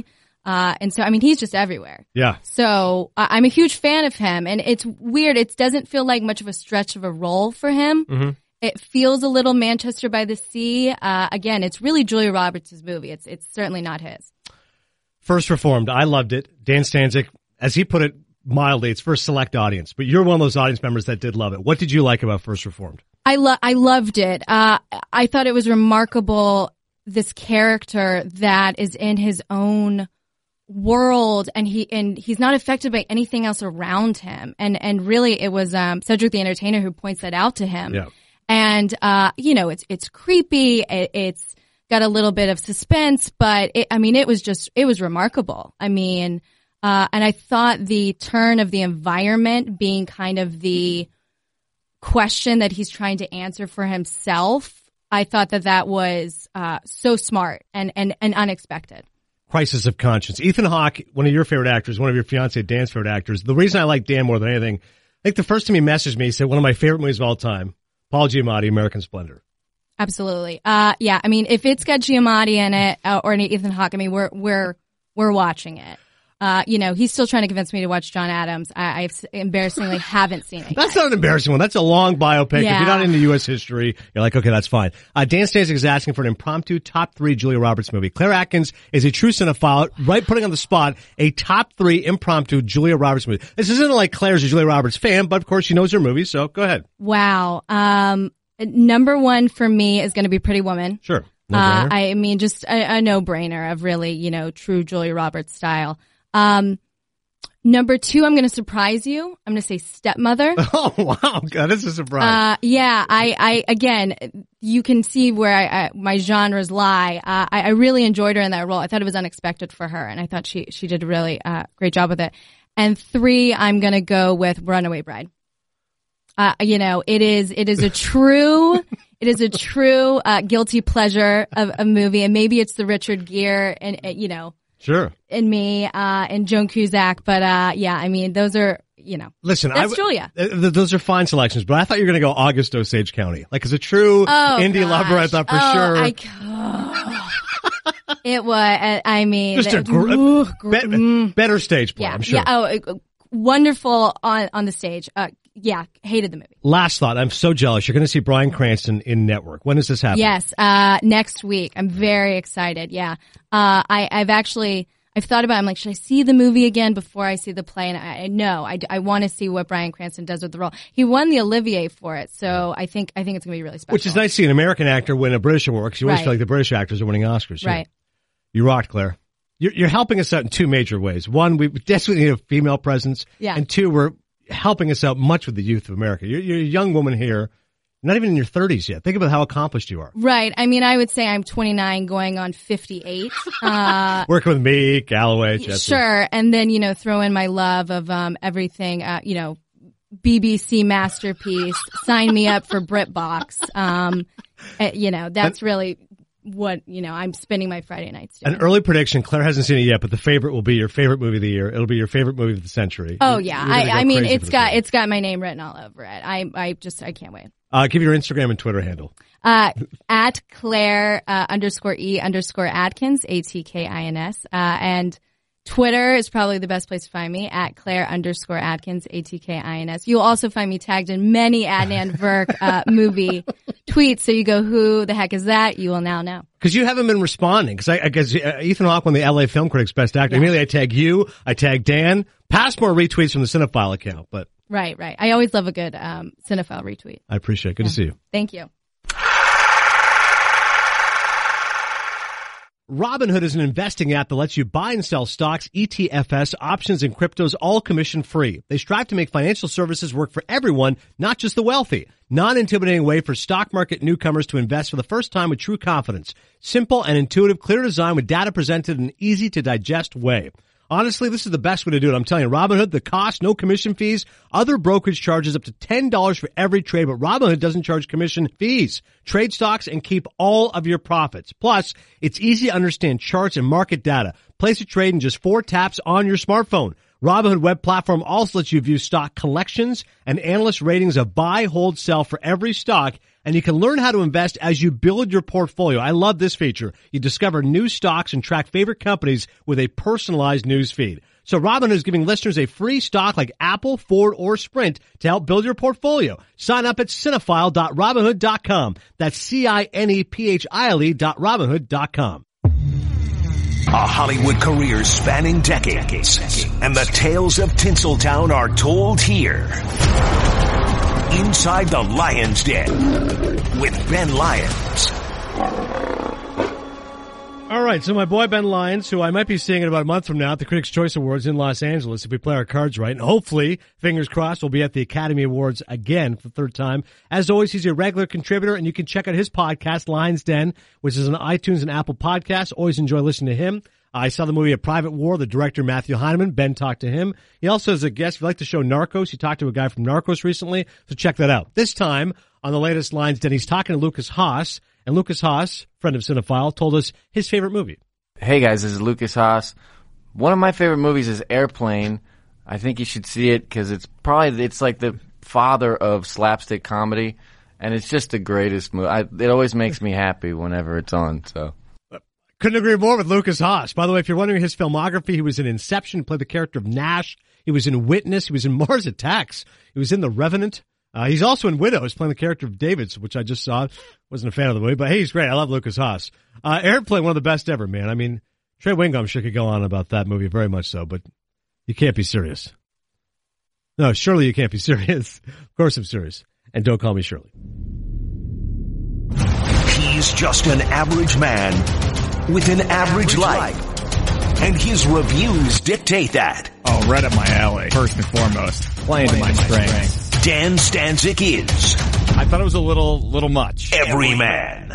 And so, I mean, he's just everywhere. Yeah. So I'm a huge fan of him, and it's weird. It doesn't feel like much of a stretch of a role for him. Mm-hmm. It feels a little Manchester by the Sea. Again, it's really Julia Roberts' movie. It's certainly not his. First Reformed. I loved it. Dan Stanzik, as he put it mildly, it's for a select audience, but you're one of those audience members that did love it. What did you like about First Reformed? I loved it. I thought it was remarkable, this character that is in his own world, and he's not affected by anything else around him. And really it was Cedric the Entertainer who points that out to him. Yeah. And it's creepy. It's got a little bit of suspense, but it was remarkable. I mean, and I thought the turn of the environment being kind of the question that he's trying to answer for himself, I thought that was so smart and unexpected. Crisis of Conscience. Ethan Hawke, one of your favorite actors, one of your fiancée Dan's favorite actors. The reason I like Dan more than anything, I think the first time he messaged me, he said one of my favorite movies of all time, Paul Giamatti, American Splendor. Absolutely. Yeah. I mean, if it's got Giamatti in it or any Ethan Hawke, I mean, we're watching it. He's still trying to convince me to watch John Adams. I embarrassingly haven't seen it. That's not an embarrassing one. That's a long biopic. Yeah. If you're not into U.S. history, you're like, okay, that's fine. Dan Stanzik is asking for an impromptu top 3 Julia Roberts movie. Claire Atkins is a true cinephile, right, putting on the spot a top 3 impromptu Julia Roberts movie. This isn't like Claire's a Julia Roberts fan, but of course she knows her movies, so go ahead. Wow. Number 1 for me is going to be Pretty Woman. Sure. No-brainer. I mean, just a no-brainer of really, true Julia Roberts style. Number 2, I'm going to surprise you. I'm going to say Stepmother. Oh, wow. God, that's a surprise. Yeah, I again, you can see where my genres lie. I really enjoyed her in that role. I thought it was unexpected for her, and I thought she did a really great job with it. And 3, I'm going to go with Runaway Bride. It is a true guilty pleasure of a movie, and maybe it's the Richard Gere and Sure. And me, and Joan Cusack. But, I mean, those are, Listen, that's Julia. Those are fine selections, but I thought you were going to go August Osage County. Like, as a true indie lover, I thought for sure. It was, I mean. Just better stage play, I'm sure. Yeah. Oh, wonderful on the stage. Hated the movie. Last thought. I'm so jealous. You're going to see Bryan Cranston in Network. When does this happen? Yes, next week. I'm very excited. Yeah. I've thought about it. I'm like, should I see the movie again before I see the play? And I want to see what Bryan Cranston does with the role. He won the Olivier for it, so I think it's going to be really special. Which is nice to see an American actor win a British award, because you always Right. feel like the British actors are winning Oscars. Right. You rocked, Claire. You're helping us out in 2 major ways. 1, we desperately need a female presence. Yeah. And 2, we're helping us out much with the youth of America. You're a young woman here, not even in your 30s yet. Think about how accomplished you are. Right. I mean, I would say I'm 29 going on 58. Working with me, Galloway, Jesse. Sure. And then, throw in my love of everything, BBC masterpiece, sign me up for BritBox. That's really what, I'm spending my Friday nights doing. An early prediction, Claire hasn't seen it yet, but the favorite will be your favorite movie of the year. It'll be your favorite movie of the century. Oh, yeah. I mean, it's got my name written all over it. I can't wait. Give your Instagram and Twitter handle. At Claire _E_Atkins, ATKINS. And Twitter is probably the best place to find me, at Claire _Atkins, ATKINS. You'll also find me tagged in many Adnan Virk movie tweets. So you go, who the heck is that? You will now know. Because you haven't been responding. Because I guess Ethan Hawke won the LA Film Critics Best Actor. Yeah. Immediately I tag you, I tag Dan. Passmore retweets from the Cinephile account, but. Right. I always love a good Cinephile retweet. I appreciate it. Good to see you. Thank you. Robinhood is an investing app that lets you buy and sell stocks, ETFs, options, and cryptos, all commission-free. They strive to make financial services work for everyone, not just the wealthy. Non-intimidating way for stock market newcomers to invest for the first time with true confidence. Simple and intuitive, clear design with data presented in an easy-to-digest way. Honestly, this is the best way to do it. I'm telling you, Robinhood, the cost, no commission fees. Other brokerage charges up to $10 for every trade, but Robinhood doesn't charge commission fees. Trade stocks and keep all of your profits. Plus, it's easy to understand charts and market data. Place a trade in just 4 taps on your smartphone. Robinhood web platform also lets you view stock collections and analyst ratings of buy, hold, sell for every stock, and you can learn how to invest as you build your portfolio. I love this feature. You discover new stocks and track favorite companies with a personalized news feed. So Robinhood is giving listeners a free stock like Apple, Ford, or Sprint to help build your portfolio. Sign up at cinephile.robinhood.com. That's cinephile.robinhood.com. A Hollywood career spanning decades, and the tales of Tinseltown are told here. Inside the Lion's Den with Ben Lyons. All right, so my boy Ben Lyons, who I might be seeing in about a month from now at the Critics' Choice Awards in Los Angeles if we play our cards right. And hopefully, fingers crossed, we'll be at the Academy Awards again for the third time. As always, he's a regular contributor, and you can check out his podcast, Lion's Den, which is on iTunes and Apple Podcasts. Always enjoy listening to him. I saw the movie A Private War, the director Matthew Heineman. Ben talked to him. He also has a guest. If you like the show Narcos, he talked to a guy from Narcos recently, so check that out. This time, on the latest Lion's Den, he's talking to Lucas Haas. And Lucas Haas, friend of Cinephile, told us his favorite movie. Hey guys, this is Lucas Haas. One of my favorite movies is Airplane. I think you should see it because it's like the father of slapstick comedy, and it's just the greatest movie. It always makes me happy whenever it's on. So couldn't agree more with Lucas Haas. By the way, if you're wondering his filmography, he was in Inception, he played the character of Nash. He was in Witness. He was in Mars Attacks. He was in The Revenant. He's also in Widows, playing the character of David, which I just saw. Wasn't a fan of the movie, but hey, he's great. I love Lucas Haas. Airplane, one of the best ever, man. I mean, Trey Wingum sure could go on about that movie, very much so, but you can't be serious. No, surely you can't be serious. Of course I'm serious. And don't call me Shirley. He's just an average man with an average life. And his reviews dictate that. Oh, right up my alley. First and foremost, playing to my strengths. Dan Stanzik is. I thought it was a little much. Everyman.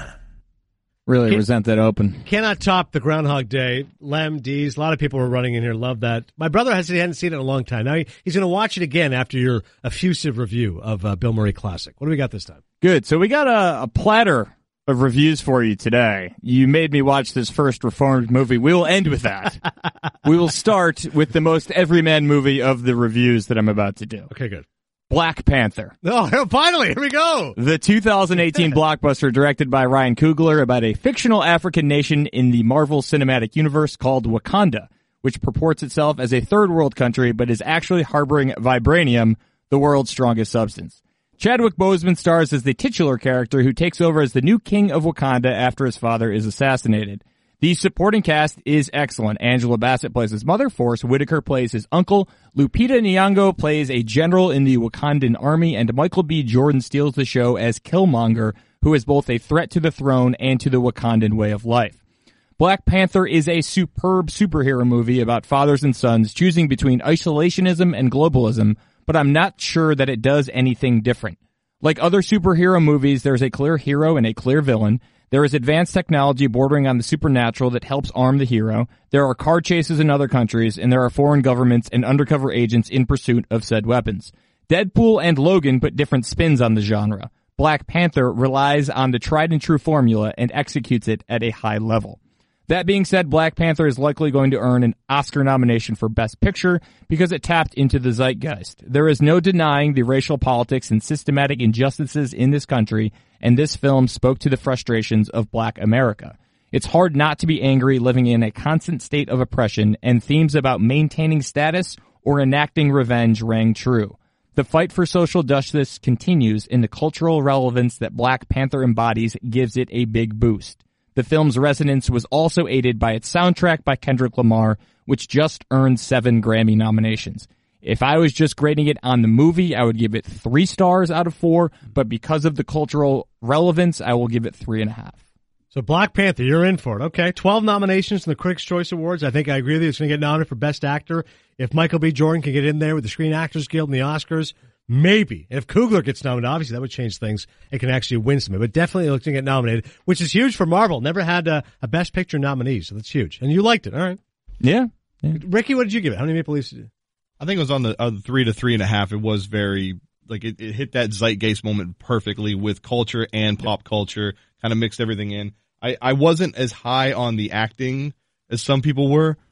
Really resent that open. Cannot top the Groundhog Day. Lem, Dees, a lot of people were running in here. Love that. My brother hadn't seen it in a long time. Now he's going to watch it again after your effusive review of Bill Murray Classic. What do we got this time? Good. So we got a platter of reviews for you today. You made me watch this first Reformed movie. We will end with that. We will start with the most everyman movie of the reviews that I'm about to do. Okay, good. Black Panther. Oh, finally, here we go. The 2018 blockbuster directed by Ryan Coogler about a fictional African nation in the Marvel Cinematic Universe called Wakanda, which purports itself as a third world country but is actually harboring vibranium, the world's strongest substance. Chadwick Boseman stars as the titular character who takes over as the new king of Wakanda after his father is assassinated. The supporting cast is excellent. Angela Bassett plays his mother, Forrest Whitaker plays his uncle, Lupita Nyong'o plays a general in the Wakandan army, and Michael B. Jordan steals the show as Killmonger, who is both a threat to the throne and to the Wakandan way of life. Black Panther is a superb superhero movie about fathers and sons choosing between isolationism and globalism, but I'm not sure that it does anything different. Like other superhero movies, there's a clear hero and a clear villain. There is advanced technology bordering on the supernatural that helps arm the hero. There are car chases in other countries, and there are foreign governments and undercover agents in pursuit of said weapons. Deadpool and Logan put different spins on the genre. Black Panther relies on the tried and true formula and executes it at a high level. That being said, Black Panther is likely going to earn an Oscar nomination for Best Picture because it tapped into the zeitgeist. There is no denying the racial politics and systematic injustices in this country, and this film spoke to the frustrations of Black America. It's hard not to be angry living in a constant state of oppression, and themes about maintaining status or enacting revenge rang true. The fight for social justice continues, and the cultural relevance that Black Panther embodies gives it a big boost. The film's resonance was also aided by its soundtrack by Kendrick Lamar, which just earned 7 Grammy nominations. If I was just grading it on the movie, I would give it 3 stars out of 4, but because of the cultural relevance, I will give it 3.5. So Black Panther, you're in for it. Okay, 12 nominations in the Critics' Choice Awards. I think I agree with you. It's going to get nominated for Best Actor. If Michael B. Jordan can get in there with the Screen Actors Guild and the Oscars, maybe. And if Coogler gets nominated, obviously that would change things. It can actually win something. But definitely looking to get nominated, which is huge for Marvel. Never had a Best Picture nominee, so that's huge. And you liked it. All right. Yeah. Ricky, what did you give it? How many Maple Leafs did you do? I think it was on the 3 to 3.5. It was very, like, it hit that zeitgeist moment perfectly with culture and pop culture, kind of mixed everything in. I wasn't as high on the acting as some people were,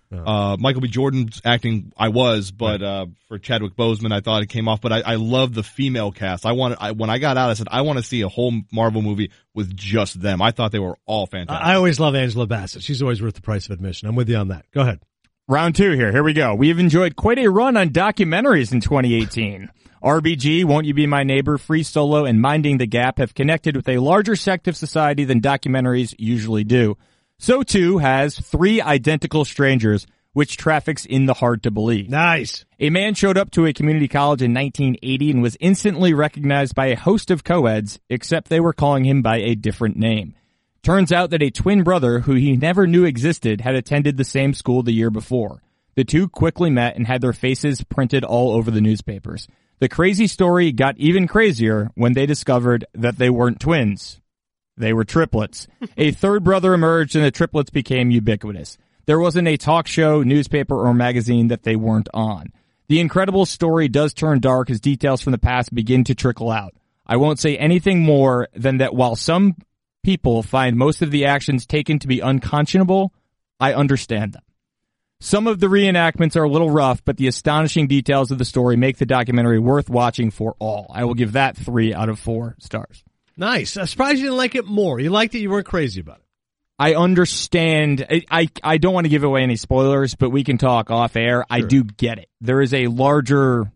Michael B. Jordan's acting, but for Chadwick Boseman, I thought it came off. But I love the female cast. When I got out, I said I want to see a whole Marvel movie with just them. I thought they were all fantastic. I always love Angela Bassett. She's always worth the price of admission. I'm with you on that. Go ahead. Round 2 here. Here we go. We've enjoyed quite a run on documentaries in 2018. RBG, Won't You Be My Neighbor, Free Solo, and Minding the Gap have connected with a larger sect of society than documentaries usually do. So too has Three Identical Strangers, which traffics in the hard to believe. Nice. A man showed up to a community college in 1980 and was instantly recognized by a host of co-eds, except they were calling him by a different name. Turns out that a twin brother who he never knew existed had attended the same school the year before. The two quickly met and had their faces printed all over the newspapers. The crazy story got even crazier when they discovered that they weren't twins. They were triplets. A third brother emerged and the triplets became ubiquitous. There wasn't a talk show, newspaper, or magazine that they weren't on. The incredible story does turn dark as details from the past begin to trickle out. I won't say anything more than that while some people find most of the actions taken to be unconscionable, I understand them. Some of the reenactments are a little rough, but the astonishing details of the story make the documentary worth watching for all. I will give that 3 out of 4 stars. Nice. I'm surprised you didn't like it more. You liked it, you weren't crazy about it. I understand. I don't want to give away any spoilers, but we can talk off air. Sure. I do get it. There is a larger...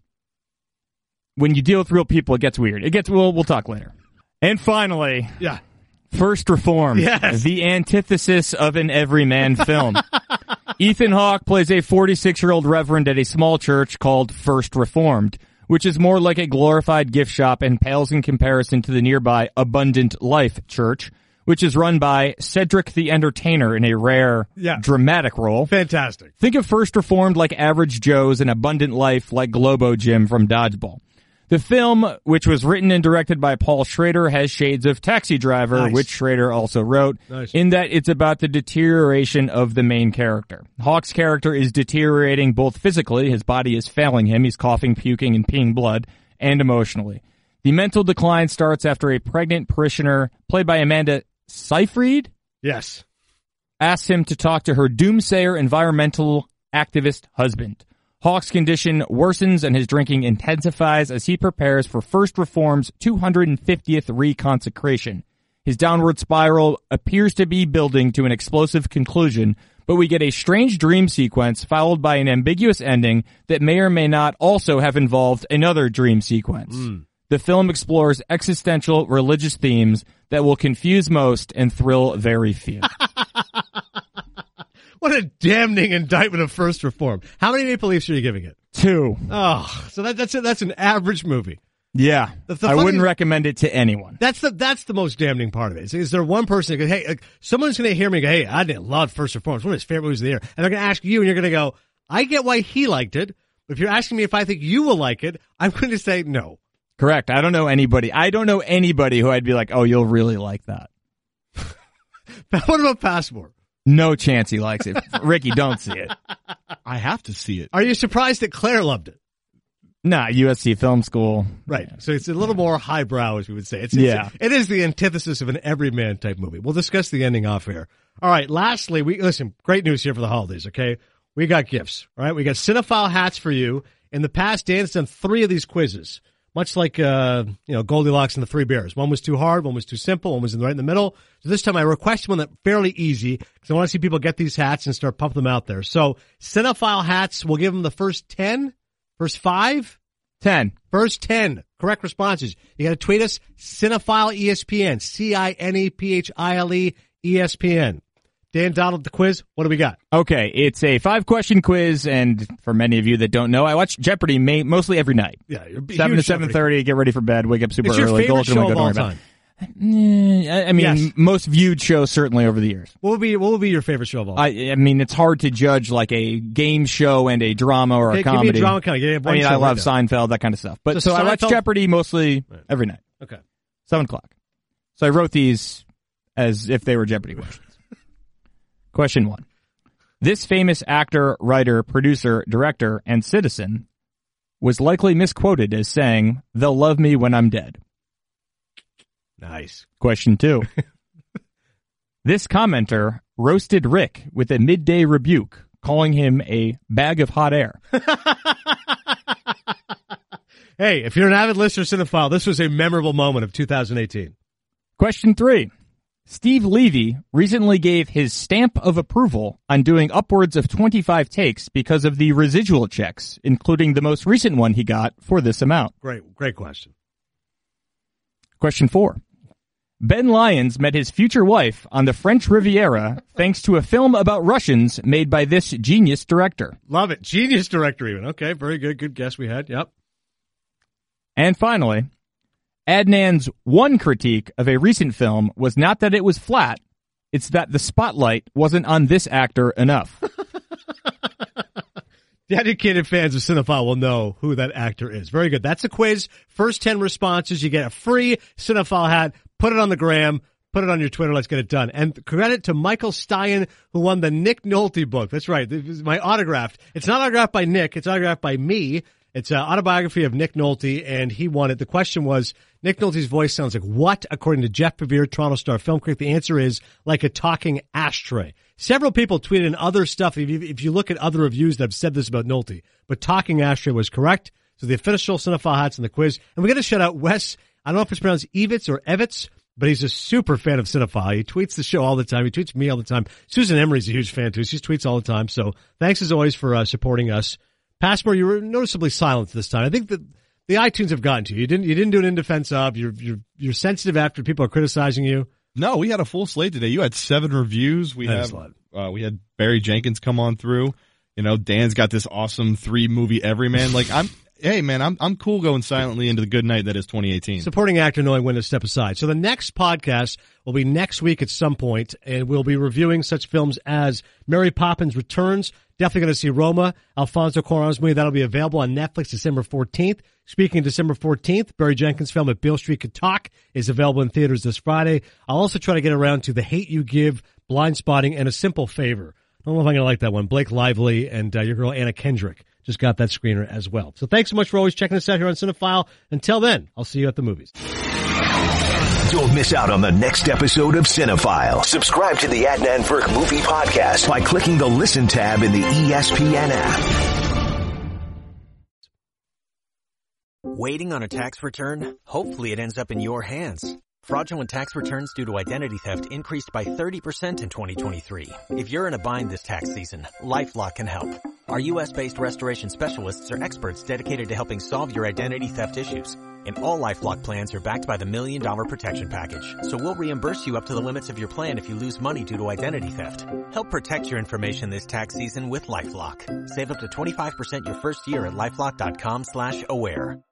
When you deal with real people, it gets weird. We'll talk later. And finally... Yeah. First Reformed. Yes. The antithesis of an everyman film. Ethan Hawke plays a 46-year-old reverend at a small church called First Reformed, which is more like a glorified gift shop and pales in comparison to the nearby Abundant Life Church, which is run by Cedric the Entertainer in a rare, dramatic role. Fantastic. Think of First Reformed like Average Joe's and Abundant Life like Globo Jim from Dodgeball. The film, which was written and directed by Paul Schrader, has shades of Taxi Driver, which Schrader also wrote, in that it's about the deterioration of the main character. Hawke's character is deteriorating both physically, his body is failing him, he's coughing, puking, and peeing blood, and emotionally. The mental decline starts after a pregnant parishioner, played by Amanda Seyfried, asks him to talk to her doomsayer environmental activist husband. Hawke's condition worsens and his drinking intensifies as he prepares for First Reformed's 250th reconsecration. His downward spiral appears to be building to an explosive conclusion, but we get a strange dream sequence followed by an ambiguous ending that may or may not also have involved another dream sequence. The film explores existential religious themes that will confuse most and thrill very few. What a damning indictment of First Reformed. How many Maple Leafs are you giving it? 2. Oh, so that's an average movie. Yeah. I wouldn't recommend it to anyone. That's the most damning part of it. Is there one person that goes, hey, someone's going to hear me and go, hey, I didn't love First Reformed. It's one of his favorite movies of the year. And they're going to ask you and you're going to go, I get why he liked it. But if you're asking me if I think you will like it, I'm going to say no. Correct. I don't know anybody who I'd be like, oh, you'll really like that. What about Passport? No chance he likes it. Ricky, don't see it. I have to see it. Are you surprised that Claire loved it? Nah, USC Film School. Right. Yeah. So it's a little more highbrow, as we would say. It is the antithesis of an everyman type movie. We'll discuss the ending off air. All right. Lastly, listen, great news here for the holidays, okay? We got gifts, all right? We got Cinephile hats for you. In the past, Dan's done 3 of these quizzes. Much like, Goldilocks and the 3 Bears. One was too hard, one was too simple, one was right in the middle. So this time I requested one that's fairly easy because I want to see people get these hats and start pumping them out there. So Cinephile hats, we'll give them the first 10, first 5? 10. First 10 correct responses. You got to tweet us, Cinephile ESPN, CINEPHILE ESPN. Dan Donald, the quiz, what do we got? Okay, it's a 5-question quiz, and for many of you that don't know, I watch Jeopardy mostly every night. Yeah, 7 to 7:30, get ready for bed, wake up super early. It's your favorite show of all time? I mean, yes. Most viewed show certainly over the years. What would be your favorite show of all time? I mean, it's hard to judge like a game show and a drama or a comedy. Give me a drama comedy. I love Seinfeld, that kind of stuff. But so I watch Jeopardy mostly every night. Okay. 7 o'clock. So I wrote these as if they were Jeopardy questions. Question 1. This famous actor, writer, producer, director, and citizen was likely misquoted as saying, "They'll love me when I'm dead." Nice. Question 2. This commenter roasted Rick with a midday rebuke, calling him a bag of hot air. Hey, if you're an avid listener, cinephile, this was a memorable moment of 2018. Question 3. Steve Levy recently gave his stamp of approval on doing upwards of 25 takes because of the residual checks, including the most recent one he got for this amount. Great question. Question 4. Ben Lyons met his future wife on the French Riviera thanks to a film about Russians made by this genius director. Love it. Genius director even. Okay, very good. Good guess we had. Yep. And finally, Adnan's one critique of a recent film was not that it was flat, it's that the spotlight wasn't on this actor enough. Dedicated fans of Cinephile will know who that actor is. Very good. That's a quiz. First 10 responses, you get a free Cinephile hat. Put it on the gram. Put it on your Twitter. Let's get it done. And credit to Michael Stein, who won the Nick Nolte book. That's right. This is my autograph. It's not autographed by Nick. It's autographed by me. It's an autobiography of Nick Nolte, and he won it. The question was, Nick Nolte's voice sounds like what, according to Jeff Bevere, Toronto Star Film Critic? The answer is like a talking ashtray. Several people tweeted in other stuff, if you look at other reviews that have said this about Nolte, but talking ashtray was correct. So the official Cinephile hat's in the quiz. And we got to shout out Wes, I don't know if it's pronounced Evitz or Evitz, but he's a super fan of Cinephile. He tweets the show all the time. He tweets me all the time. Susan Emery's a huge fan too. She tweets all the time. So thanks as always for supporting us. Passmore, you were noticeably silent this time. I think that the iTunes have gotten to you. You didn't do it in defense of. You're sensitive after people are criticizing you. No, we had a full slate today. You had 7 reviews. We had Barry Jenkins come on through. You know, Dan's got this awesome 3-movie everyman. Like I'm cool going silently into the good night that is 2018. Supporting actor knowing when to step aside. So the next podcast will be next week at some point, and we'll be reviewing such films as Mary Poppins Returns. Definitely going to see Roma, Alfonso Cuarón's movie. That'll be available on Netflix December 14th. Speaking of December 14th, Barry Jenkins' film If Beale Street Could Talk is available in theaters this Friday. I'll also try to get around to The Hate U Give, Blind Spotting, and A Simple Favor. I don't know if I'm going to like that one. Blake Lively and your girl Anna Kendrick just got that screener as well. So thanks so much for always checking us out here on Cinephile. Until then, I'll see you at the movies. Don't miss out on the next episode of Cinephile. Subscribe to the Adnan Virk Movie Podcast by clicking the Listen tab in the ESPN app. Waiting on a tax return? Hopefully it ends up in your hands. Fraudulent tax returns due to identity theft increased by 30% in 2023. If you're in a bind this tax season, LifeLock can help. Our U.S.-based restoration specialists are experts dedicated to helping solve your identity theft issues. And all LifeLock plans are backed by the $1 Million Protection Package. So we'll reimburse you up to the limits of your plan if you lose money due to identity theft. Help protect your information this tax season with LifeLock. Save up to 25% your first year at LifeLock.com/aware.